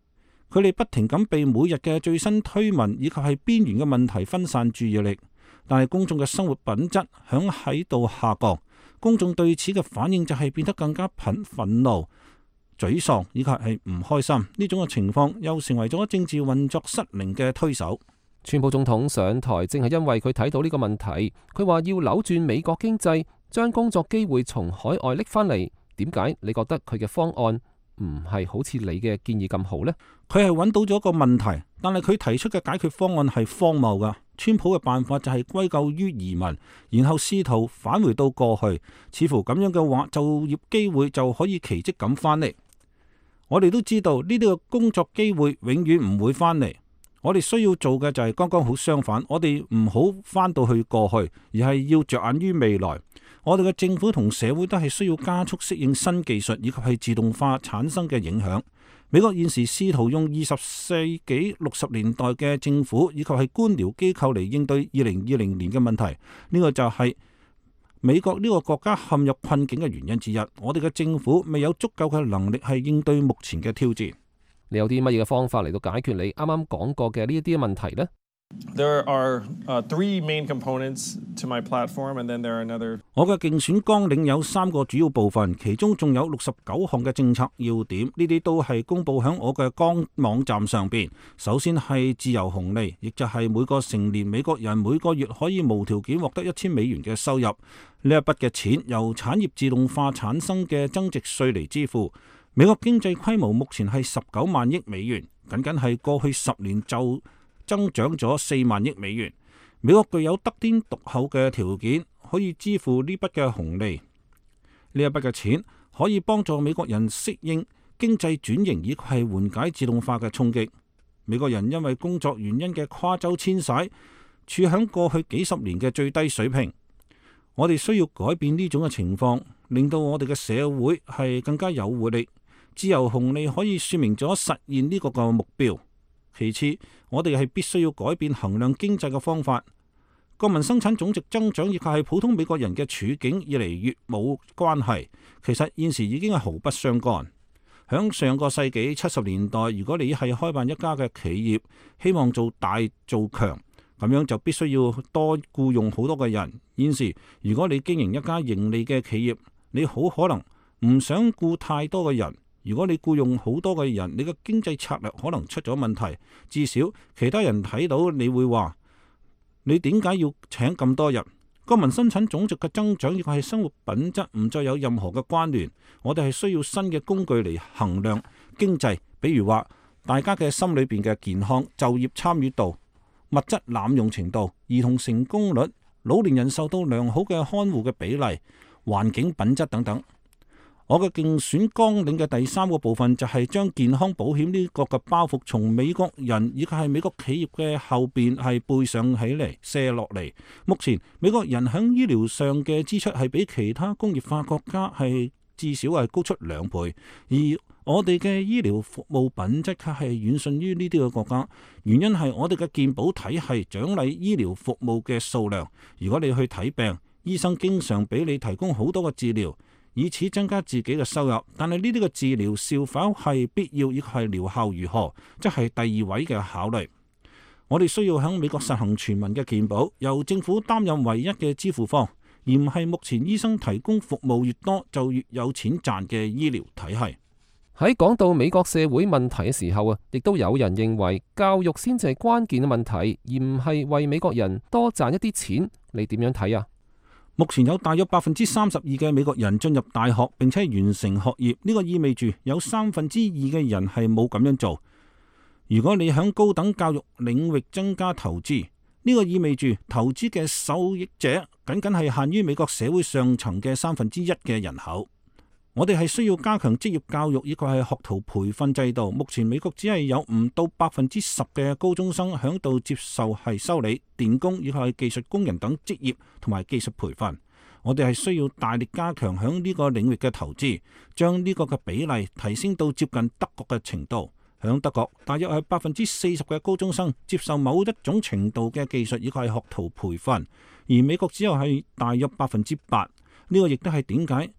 佢哋不停咁被每日嘅最新推文以及係邊緣嘅問題分散注意力，但係公眾嘅生活品質響喺度下降，公眾對此嘅反應就係變得更加憤憤怒、沮喪以及係唔開心。呢種嘅情況又成為咗政治運作失靈嘅推手。 川普總統上台正係因為佢睇到呢個問題，佢話要扭轉美國經濟，將工作機會從海外拎翻嚟。點解你覺得佢嘅方案唔係好似你嘅建議咁好呢？ 佢係揾到咗個問題，但係佢提出嘅解決方案係荒謬噶。川普嘅辦法就係歸咎於移民，然後試圖返回到過去，似乎咁樣嘅話，就業機會就可以奇蹟咁翻嚟。我哋都知道呢啲嘅工作機會永遠唔會翻嚟。我哋需要做嘅就係剛剛好相反，我哋唔好翻到去過去，而係要着眼於未來。我哋嘅政府同社會都係需要加速適應新技術以及係自動化產生嘅影響。美國現時試圖用二十世紀六十年代嘅政府以及係官僚機構嚟應對二零二零年嘅問題，呢個就係美國呢個國家陷入困境嘅原因之一。我哋嘅政府未有足夠嘅能力係應對目前嘅挑戰。 你有啲乜嘢嘅方法嚟到解決你啱啱講過嘅呢一啲問題呢？ There are uh, three main components to my platform, and then there are another. 我嘅競選綱領有三個主要部分，其中仲有六十九項嘅政策要點，呢啲都係公佈喺我嘅綱網站上邊。首先係自由紅利，亦就係每個成年美國人每個月可以無條件獲得一千美元嘅收入。呢一筆嘅錢由產業自動化產生嘅增值稅嚟支付。美國經濟規模目前係十九萬億美元，僅僅係過去十年就增長咗四萬億美元。美國具有得天獨厚嘅條件，可以支付呢筆嘅紅利。呢一筆嘅錢可以幫助美國人適應經濟轉型，以及係緩解自動化嘅衝擊。美國人因為工作原因嘅跨州遷徙，處響過去幾十年嘅最低水平。我哋需要改變呢種嘅情況，令到我哋嘅社會係更加有活力。自由紅利可以說明咗實現呢個個目標。其次，我哋係必須要改變衡量經濟嘅方法。國民生產總值增長亦係普通美國人嘅處境越嚟越冇關係，其實現時已經係毫不相干。響上個世紀七十年代，如果你係開辦一家嘅企業，希望做大做強，咁樣就必須要多僱用好多嘅人。現時如果你經營一家盈利嘅企業，你好可能唔想僱太多嘅人。如果你僱用好多嘅人，你嘅經濟策略可能出咗問題。至少其他人睇到你會話：你點解要請咁多人？國民生產總值嘅增長亦係生活品質唔再有任何嘅關聯。我哋係需要新嘅工具嚟衡量經濟，比如話大家嘅心裏邊嘅健康、就業參與度、物質濫用程度、兒童成功率、老年人受到良好嘅看護嘅比例、環境品質等等。我嘅競選綱領嘅第三個部分就係將健康保險呢個嘅包袱從美國人以及係美國企業嘅後邊係背上起嚟卸落嚟。目前美國人喺醫療上嘅支出係比其他工業化國家係至少係高出兩倍，而我哋嘅醫療服務品質卻係遠遜於呢啲嘅國家。原因係我哋嘅健保體系獎勵醫療服務嘅數量。如果你去睇病，醫生經常俾你提供好多嘅治療，以此增加自己嘅收入，但係呢啲嘅治療是否係必要，亦係療效如何，即係第二位嘅考慮。我哋需要喺美國實行全民嘅健保，由政府擔任唯一嘅支付方，而唔係目前醫生提供服務越多就越有錢賺嘅醫療體系。 喺講到美國社會問題嘅時候啊，亦都有人認為教育先至係關鍵嘅問題，而唔係為美國人多賺一啲錢。你點樣睇啊？ 目前有大約百分之三十二嘅美國人進入大學並且完成學業，呢個意味住有三分之二嘅人係冇咁樣做。如果你響高等教育領域增加投資，呢個意味住投資嘅受益者僅僅係限於美國社會上層嘅三分之一嘅人口。我哋係需要加強職業教育，以及係學徒培訓制度。目前美國只係有唔到百分之十嘅高中生響度接受係修理、電工以及係技術工人等職業同埋技術培訓。我哋係需要大力加強響呢個領域嘅投資，將呢個嘅比例提升到接近德國嘅程度。響德國，大約係百分之四十嘅高中生接受某一種程度嘅技術以及係學徒培訓，而美國只有係大約百分之八。呢個亦都係點解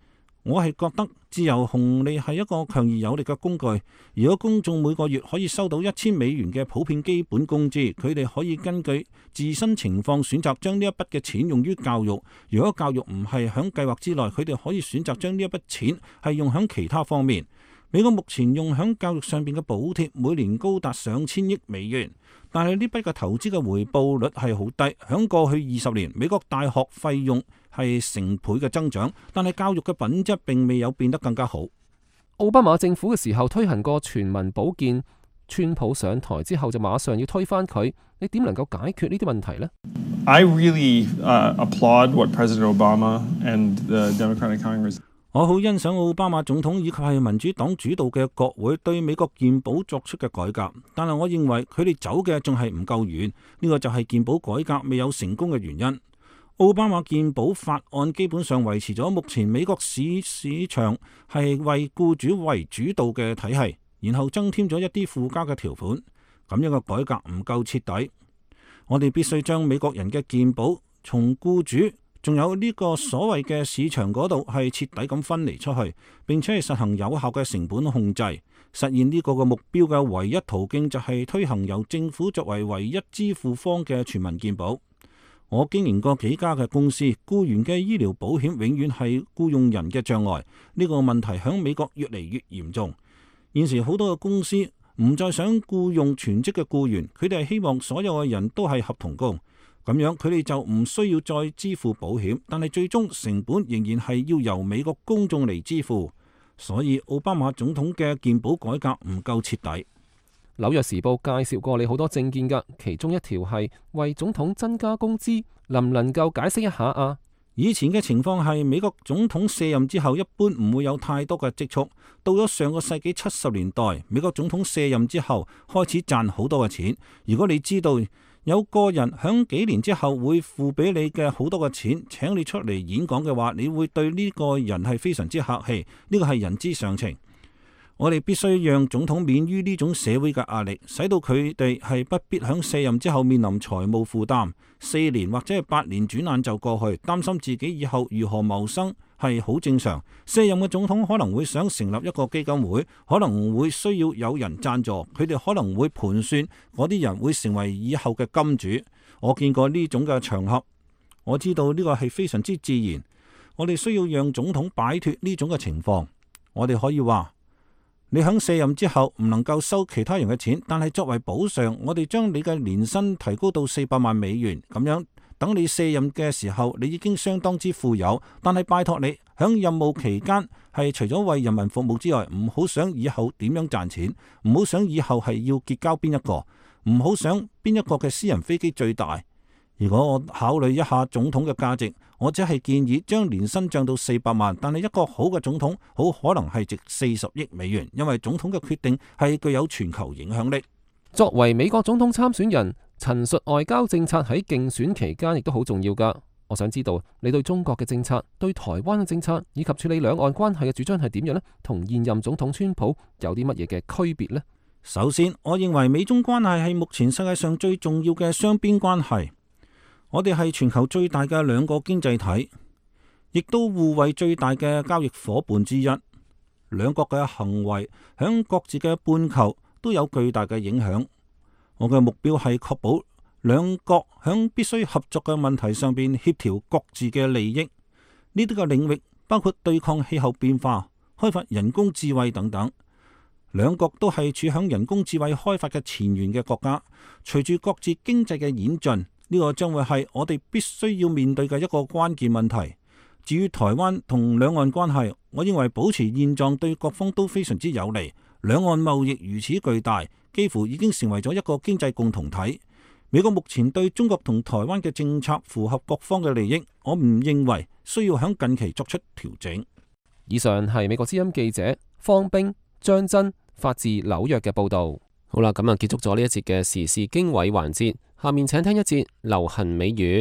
我係覺得自由紅利係一個強而有力嘅工具。如果公眾每個月可以收到一千美元嘅普遍基本工資，佢哋可以根據自身情況選擇將呢一筆嘅錢用於教育。如果教育唔係響計劃之內，佢哋可以選擇將呢一筆錢係用響其他方面。美國目前用響教育上邊嘅補貼每年高達上千億美元，但係呢筆嘅投資嘅回報率係好低。響過去二十年，美國大學費用係成倍嘅增長，但係教育嘅品質並未有變得更加好。 奧巴馬政府嘅時候推行過全民保健，川普上台之後就馬上要推翻佢，你點能夠解決呢啲問題呢？ I really uh, applaud what President Obama and the Democratic Congress. 我好欣賞奧巴馬總統以及係民主黨主導嘅國會對美國健保作出嘅改革，但係我認為佢哋走嘅仲係唔夠遠，呢個就係健保改革未有成功嘅原因。奧巴馬健保法案基本上維持咗目前美國市市場係為僱主為主導嘅體系，然後增添咗一啲附加嘅條款，咁樣嘅改革唔夠徹底。我哋必須將美國人嘅健保從僱主仲有呢個所謂嘅市場嗰度係徹底咁分離出去，並且係實行有效嘅成本控制。實現呢個嘅目標嘅唯一途徑就係推行由政府作為唯一支付方嘅全民健保。我經營過幾家嘅公司，僱員嘅醫療保險永遠係僱用人嘅障礙。呢個問題喺美國越嚟越嚴重。現時好多嘅公司唔再想僱用全職嘅僱員，佢哋係希望所有嘅人都係合同工。咁樣佢哋就唔需要再支付保險，但係最終成本仍然係要由美國公眾嚟支付。所以奧巴馬總統嘅健保改革唔夠徹底。 紐約時報介紹過你好多政見㗎，其中一條係為總統增加工資，能唔能夠解釋一下啊？ 以前嘅情況係美國總統卸任之後一般唔會有太多嘅積蓄，到咗上個世紀七十年代，美國總統卸任之後開始賺好多嘅錢。如果你知道有個人響幾年之後會付俾你嘅好多嘅錢，請你出嚟演講嘅話，你會對呢個人係非常之客氣，呢個係人之常情。我哋必須讓總統免於呢種社會嘅壓力，使到佢哋係不必響卸任之後面臨財務負擔，四年或者係八年轉眼就過去，擔心自己以後如何謀生係好正常。卸任嘅總統可能會想成立一個基金會，可能會需要有人贊助，佢哋可能會盤算嗰啲人會成為以後嘅金主。我見過呢種嘅場合，我知道呢個係非常之自然。我哋需要讓總統擺脫呢種嘅情況。我哋可以話，你響卸任之後唔能夠收其他人嘅錢，但係作為補償，我哋將你嘅年薪提高到四百萬美元，咁樣等你卸任嘅時候，你已經相當之富有。但係拜託你響任務期間係除咗為人民服務之外，唔好想以後點樣賺錢，唔好想以後係要結交邊一個，唔好想邊一個嘅私人飛機最大。如果我考慮一下總統嘅價值，我只係建議將年薪漲到四百萬，但係一個好嘅總統好可能係值四十億美元，因為總統嘅決定係具有全球影響力。 作為美國總統參選人，陳述外交政策喺競選期間亦都好重要㗎。我想知道你對中國嘅政策、對台灣嘅政策以及處理兩岸關係嘅主張係點樣呢？同現任總統川普有啲乜嘢嘅區別呢？ 首先，我認為美中關係係目前世界上最重要嘅雙邊關係。我哋係全球最大嘅兩個經濟體，亦都互為最大嘅交易夥伴之一。兩國嘅行為響各自嘅半球都有巨大嘅影響。我嘅目標係確保兩國響必須合作嘅問題上邊協調各自嘅利益。呢啲嘅領域包括對抗氣候變化、開發人工智慧等等。兩國都係處響人工智慧開發嘅前沿嘅國家。隨住各自經濟嘅演進，呢個將會係我哋必須要面對嘅一個關鍵問題。至於台灣同兩岸關係，我認為保持現狀對各方都非常之有利。兩岸貿易如此巨大，幾乎已經成為咗一個經濟共同體。美國目前對中國同台灣嘅政策符合各方嘅利益，我唔認為需要響近期作出調整。 以上係美國之音記者方冰、張真發自紐約嘅報道。好啦，咁啊結束咗呢一節嘅時事經緯環節。下面請聽一節流行美語。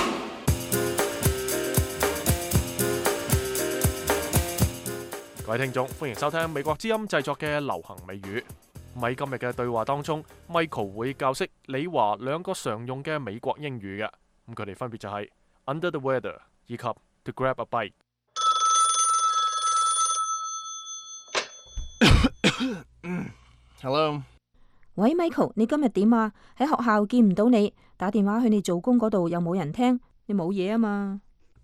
各位聽眾，歡迎收聽美國之音製作嘅流行美語。喺今日嘅對話當中 ，Michael 會教識李華兩個常用嘅美國英語嘅，咁佢哋分別就係 under the weather 以及 to grab a bite。 Hello。 喂 ，Michael， 你今日點啊？喺學校見唔到你，打電話去你做工嗰度又冇人聽，你冇嘢啊嘛？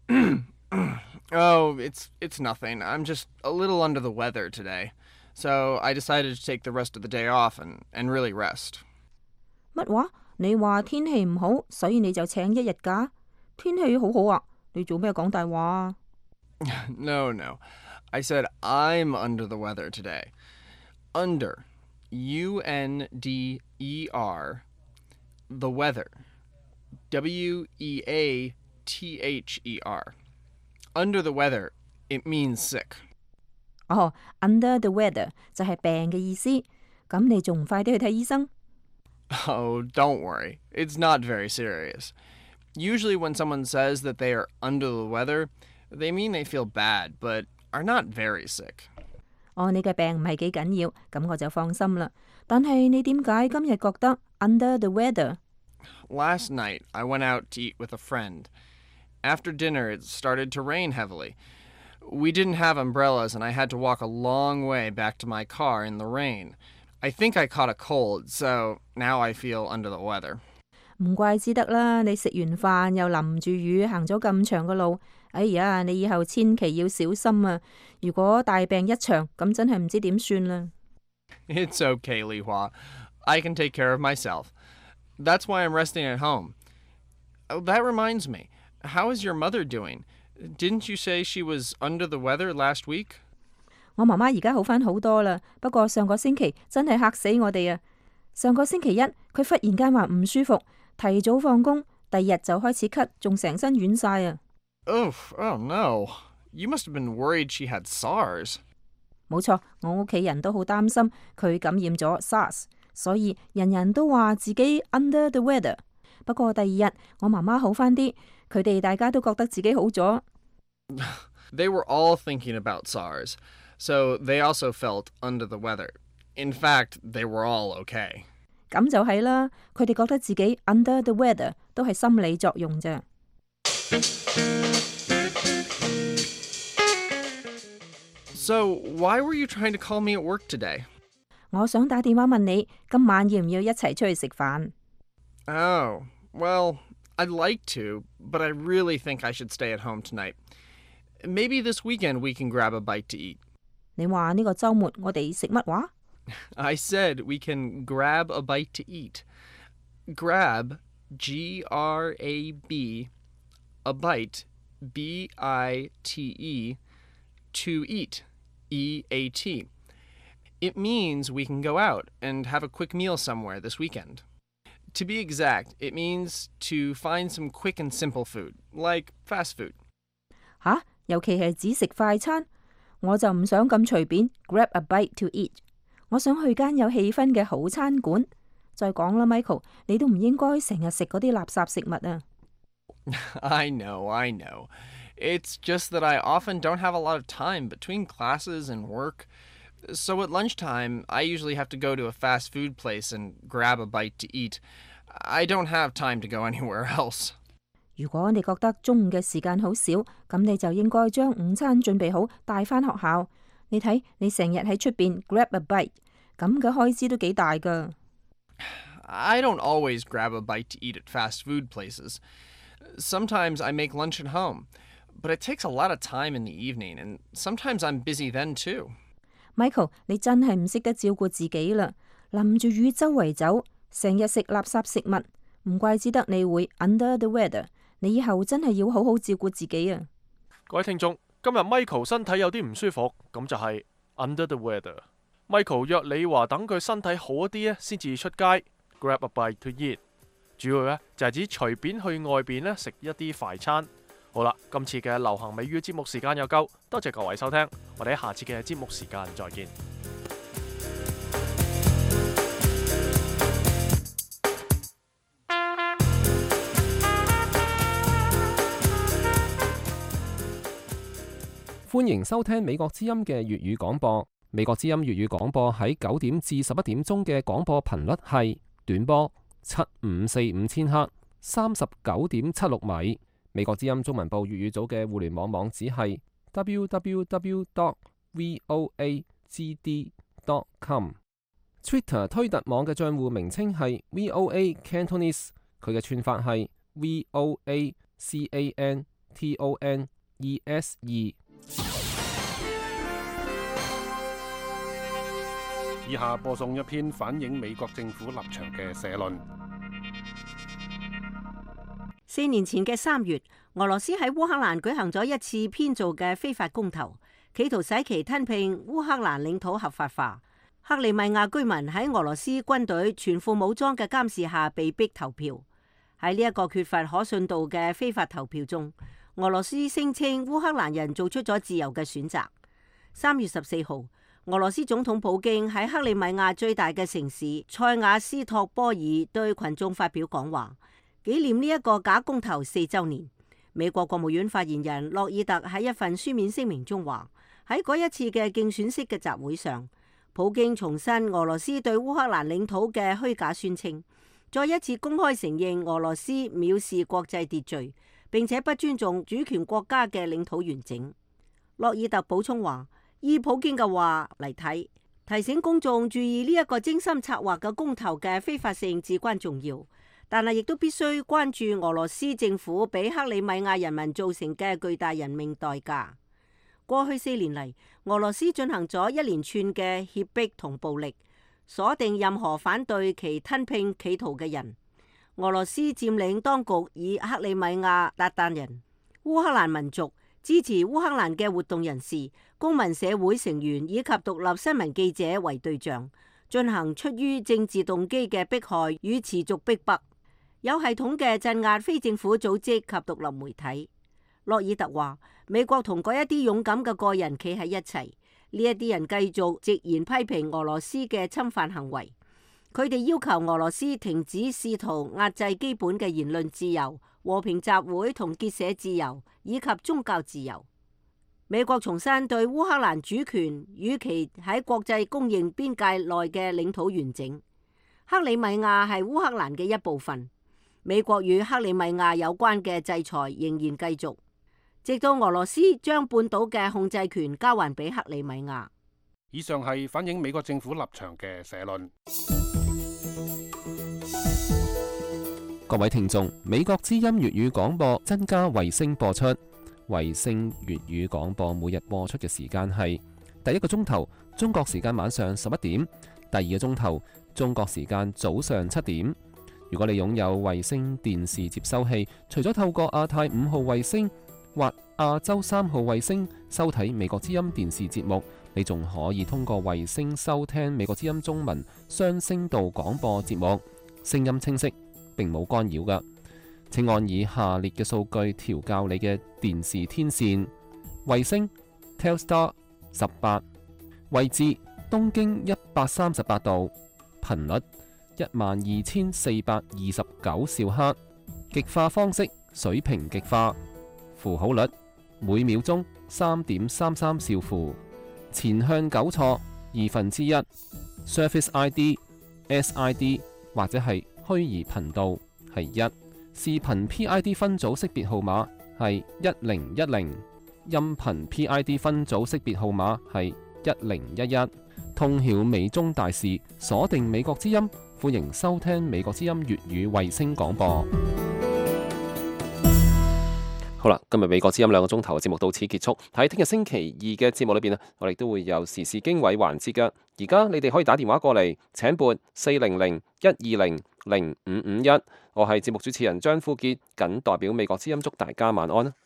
Oh, it's it's nothing. I'm just a little under the weather today, so I decided to take the rest of the day off and and really rest. 乜話？你話天氣唔好，所以你就請一日假？天氣好好啊，你做咩講大話啊？ No, no. I said I'm under the weather today. Under, U N D E R, the weather, W E A T H E R. Under the weather, it means sick. 哦、oh, ，under the weather 就係病嘅意思。咁你仲唔快啲去睇醫生？ Oh, don't worry. It's not very serious. Usually when someone says that they are under the weather, they mean they feel bad, but are not very sick. 哦，你嘅病唔係幾緊要，咁我就放心啦。但係你點解今日覺得 under the weather？ Last night, I went out to eat with a friend. After dinner, it started to rain heavily. We didn't have umbrellas, and I had to walk a long way back to my car in the rain. I think I caught a cold, so now I feel under the weather. 唔怪之得啦，你食完飯又淋住雨行咗咁長嘅路，哎呀，你以後千祈要小心啊！如果大病一場，咁真係唔知點算啦。 It's okay, Li Hua. I can take care of myself. That's why I'm resting at home. Oh, that reminds me. How is your mother doing? Didn't you say she was under the weather last week? 我媽媽而家好返好多啦，不過上個星期真係嚇死我哋啊！上個星期一，佢忽然間話唔舒服，提早放工，第二日就開始咳，仲成身軟晒啊！ Oh, oh no. You must have been worried she had SARS. 冇錯，我屋企人都好擔心佢感染咗 SARS， 所以人人都話自己 under the weather。不過第二日我媽媽好返啲，佢哋大家都覺得自己好咗。 They were all thinking about SARS, so they also felt under the weather. In fact, they were all okay. 咁就係啦，佢哋覺得自己 under the weather 都係心理作用啫。 So, why were you trying to call me at work today? 我想打電話問你，今晚要唔要一齊出去食飯？ Oh, well, I'd like to, but I really think I should stay at home tonight. Maybe this weekend we can grab a bite to eat. 你話呢個週末我哋食乜話？ I said we can grab a bite to eat. Grab, G R A B, a bite, B I T E, to eat, E A T. It means we can go out and have a quick meal somewhere this weekend. To be exact, it means to find some quick and simple food, like fast food. 吓，尤其係只食快餐，我就唔想咁隨便 grab a bite to eat。我想去間有氣氛嘅好餐館。再講啦 ，Michael， 你都唔應該成日食嗰啲垃圾食物啊。 I know, I know. It's just that I often don't have a lot of time between classes and work. So at lunchtime, I usually have to go to a fast food place and grab a bite to eat. I don't have time to go anywhere else. 如果你覺得中午嘅時間好少，咁你就應該將午餐準備好帶返學校。你睇，你成日喺出邊 grab a bite， 咁嘅開支都幾大㗎。 I don't always grab a bite to eat at fast food places. Sometimes I make lunch at home, but it takes a lot of time in the evening, and sometimes I'm busy then too. Michael， 你真係唔識得照顧自己啦，淋住雨周圍走，成日食垃圾食物，唔怪之得你會 under the weather。你以後真係要好好照顧自己啊！ 各位聽眾，今日 Michael 身體有啲唔舒服，咁就係 under the weather。Michael 約你話等佢身體好一啲咧，先至出街 grab a bite to eat。主要呢就係指隨便去外邊咧食一啲快餐。好啦，今次嘅流行美語節目時間又夠，多謝各位收聽，我哋喺下次嘅節目時間再見。 歡迎收聽美國之音嘅粵語廣播。美國之音粵語廣播喺九點至十一點鐘嘅廣播頻率係短波七五四五千赫，三十九點七六米。美國之音中文部粵語組嘅互聯網網址係 w w w dot voa g d dot com。Twitter 推特網嘅帳戶名稱係 V O A Cantonese， 佢嘅串法係 V O A C A N T O N E S E。 以下播送一篇反映美國政府立場嘅社論。 四年前嘅三月，俄羅斯喺烏克蘭舉行咗一次編造嘅非法公投，企圖使其吞併烏克蘭領土合法化。克里米亞居民喺俄羅斯軍隊全副武裝嘅監視下被逼投票。喺呢一個缺乏可信度嘅非法投票中，俄羅斯聲稱烏克蘭人做出咗自由嘅選擇。三月十四號，俄羅斯總統普京喺克里米亞最大嘅城市塞瓦斯托波爾對群眾發表講話，紀念呢一個假公投四週年。美國國務院發言人洛爾特喺一份書面聲明中話，喺嗰一次嘅競選式嘅集會上，普京重申俄羅斯對烏克蘭領土嘅虛假宣稱，再一次公開承認俄羅斯藐視國際秩序，並且不尊重主權國家嘅領土完整。洛爾特補充話，以普京嘅話嚟睇，提醒公眾注意呢一個精心策劃嘅公投嘅非法性至關重要，但係亦都必須關注俄羅斯政府俾克里米亞人民造成嘅巨大人命代價。過去四年嚟，俄羅斯進行咗一連串嘅脅迫同暴力，鎖定任何反對其吞併企圖嘅人。俄羅斯佔領當局以克里米亞韃靼人、烏克蘭民族、支持烏克蘭嘅活動人士、公民社會成員以及獨立新聞記者為對象，進行出於政治動機嘅迫害與持續逼迫，有系統嘅鎮壓非政府組織及獨立媒體。洛爾特話，美國同嗰一啲勇敢嘅個人企喺一齊，呢一啲人繼續直言批評俄羅斯嘅侵犯行為。佢哋要求俄羅斯停止試圖壓制基本嘅言論自由、和平集會同結社自由以及宗教自由。美國重申對烏克蘭主權與其喺國際公認邊界內嘅領土完整。克里米亞係烏克蘭嘅一部分。美國與克里米亞有關嘅制裁仍然繼續，直到俄羅斯將半島嘅控制權交還俾克里米亞。 以上係反映美國政府立場嘅社論。 各位聽眾，美國之音粵語廣播增加衛星播出，衛星粵語廣播每日播出嘅時間係第一個鐘頭中國時間晚上十一點，第二個鐘頭中國時間早上七點。如果你擁有衛星電視接收器，除咗透過亞太五號衛星或亞洲三號衛星收睇美國之音電視節目，你仲可以通過衛星收聽美國之音中文雙聲道廣播節目，聲音清晰，並冇干擾㗎。請按以下列嘅數據調校你嘅電視天線：衛星 Telstar 十八，位置東經一百三十八度，頻率一萬二千四百二十九兆赫，極化方式水平極化，符號率每秒鐘三點三三兆符，前向糾錯二分之一 ，Surface I D、S I D 或者係虛擬頻道係一，視頻 P I D 分組識別號碼係一零一零，音頻 P I D 分組識別號碼係一零一一，通曉美中大事，鎖定美國之音。歡迎收聽美國之音粵語衛星廣播。好啦，今日美國之音兩個鐘頭嘅節目到此結束。喺聽日星期二嘅節目裏邊啊，我哋都會有時事經緯環節噶。而家你哋可以打電話過嚟，請撥四零零一二零零五五一。我係節目主持人張富傑，謹代表美國之音祝大家晚安。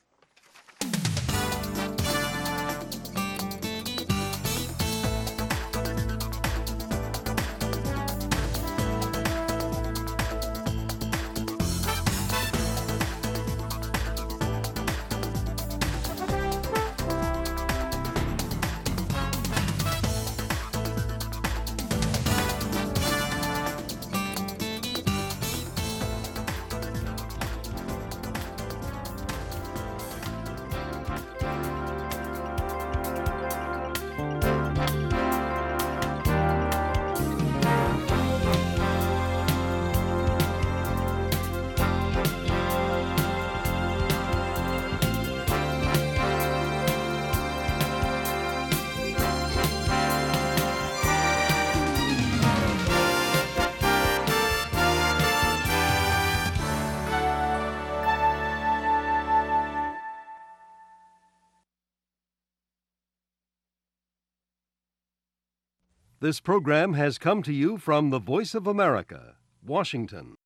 This program has come to you from the Voice of America, Washington.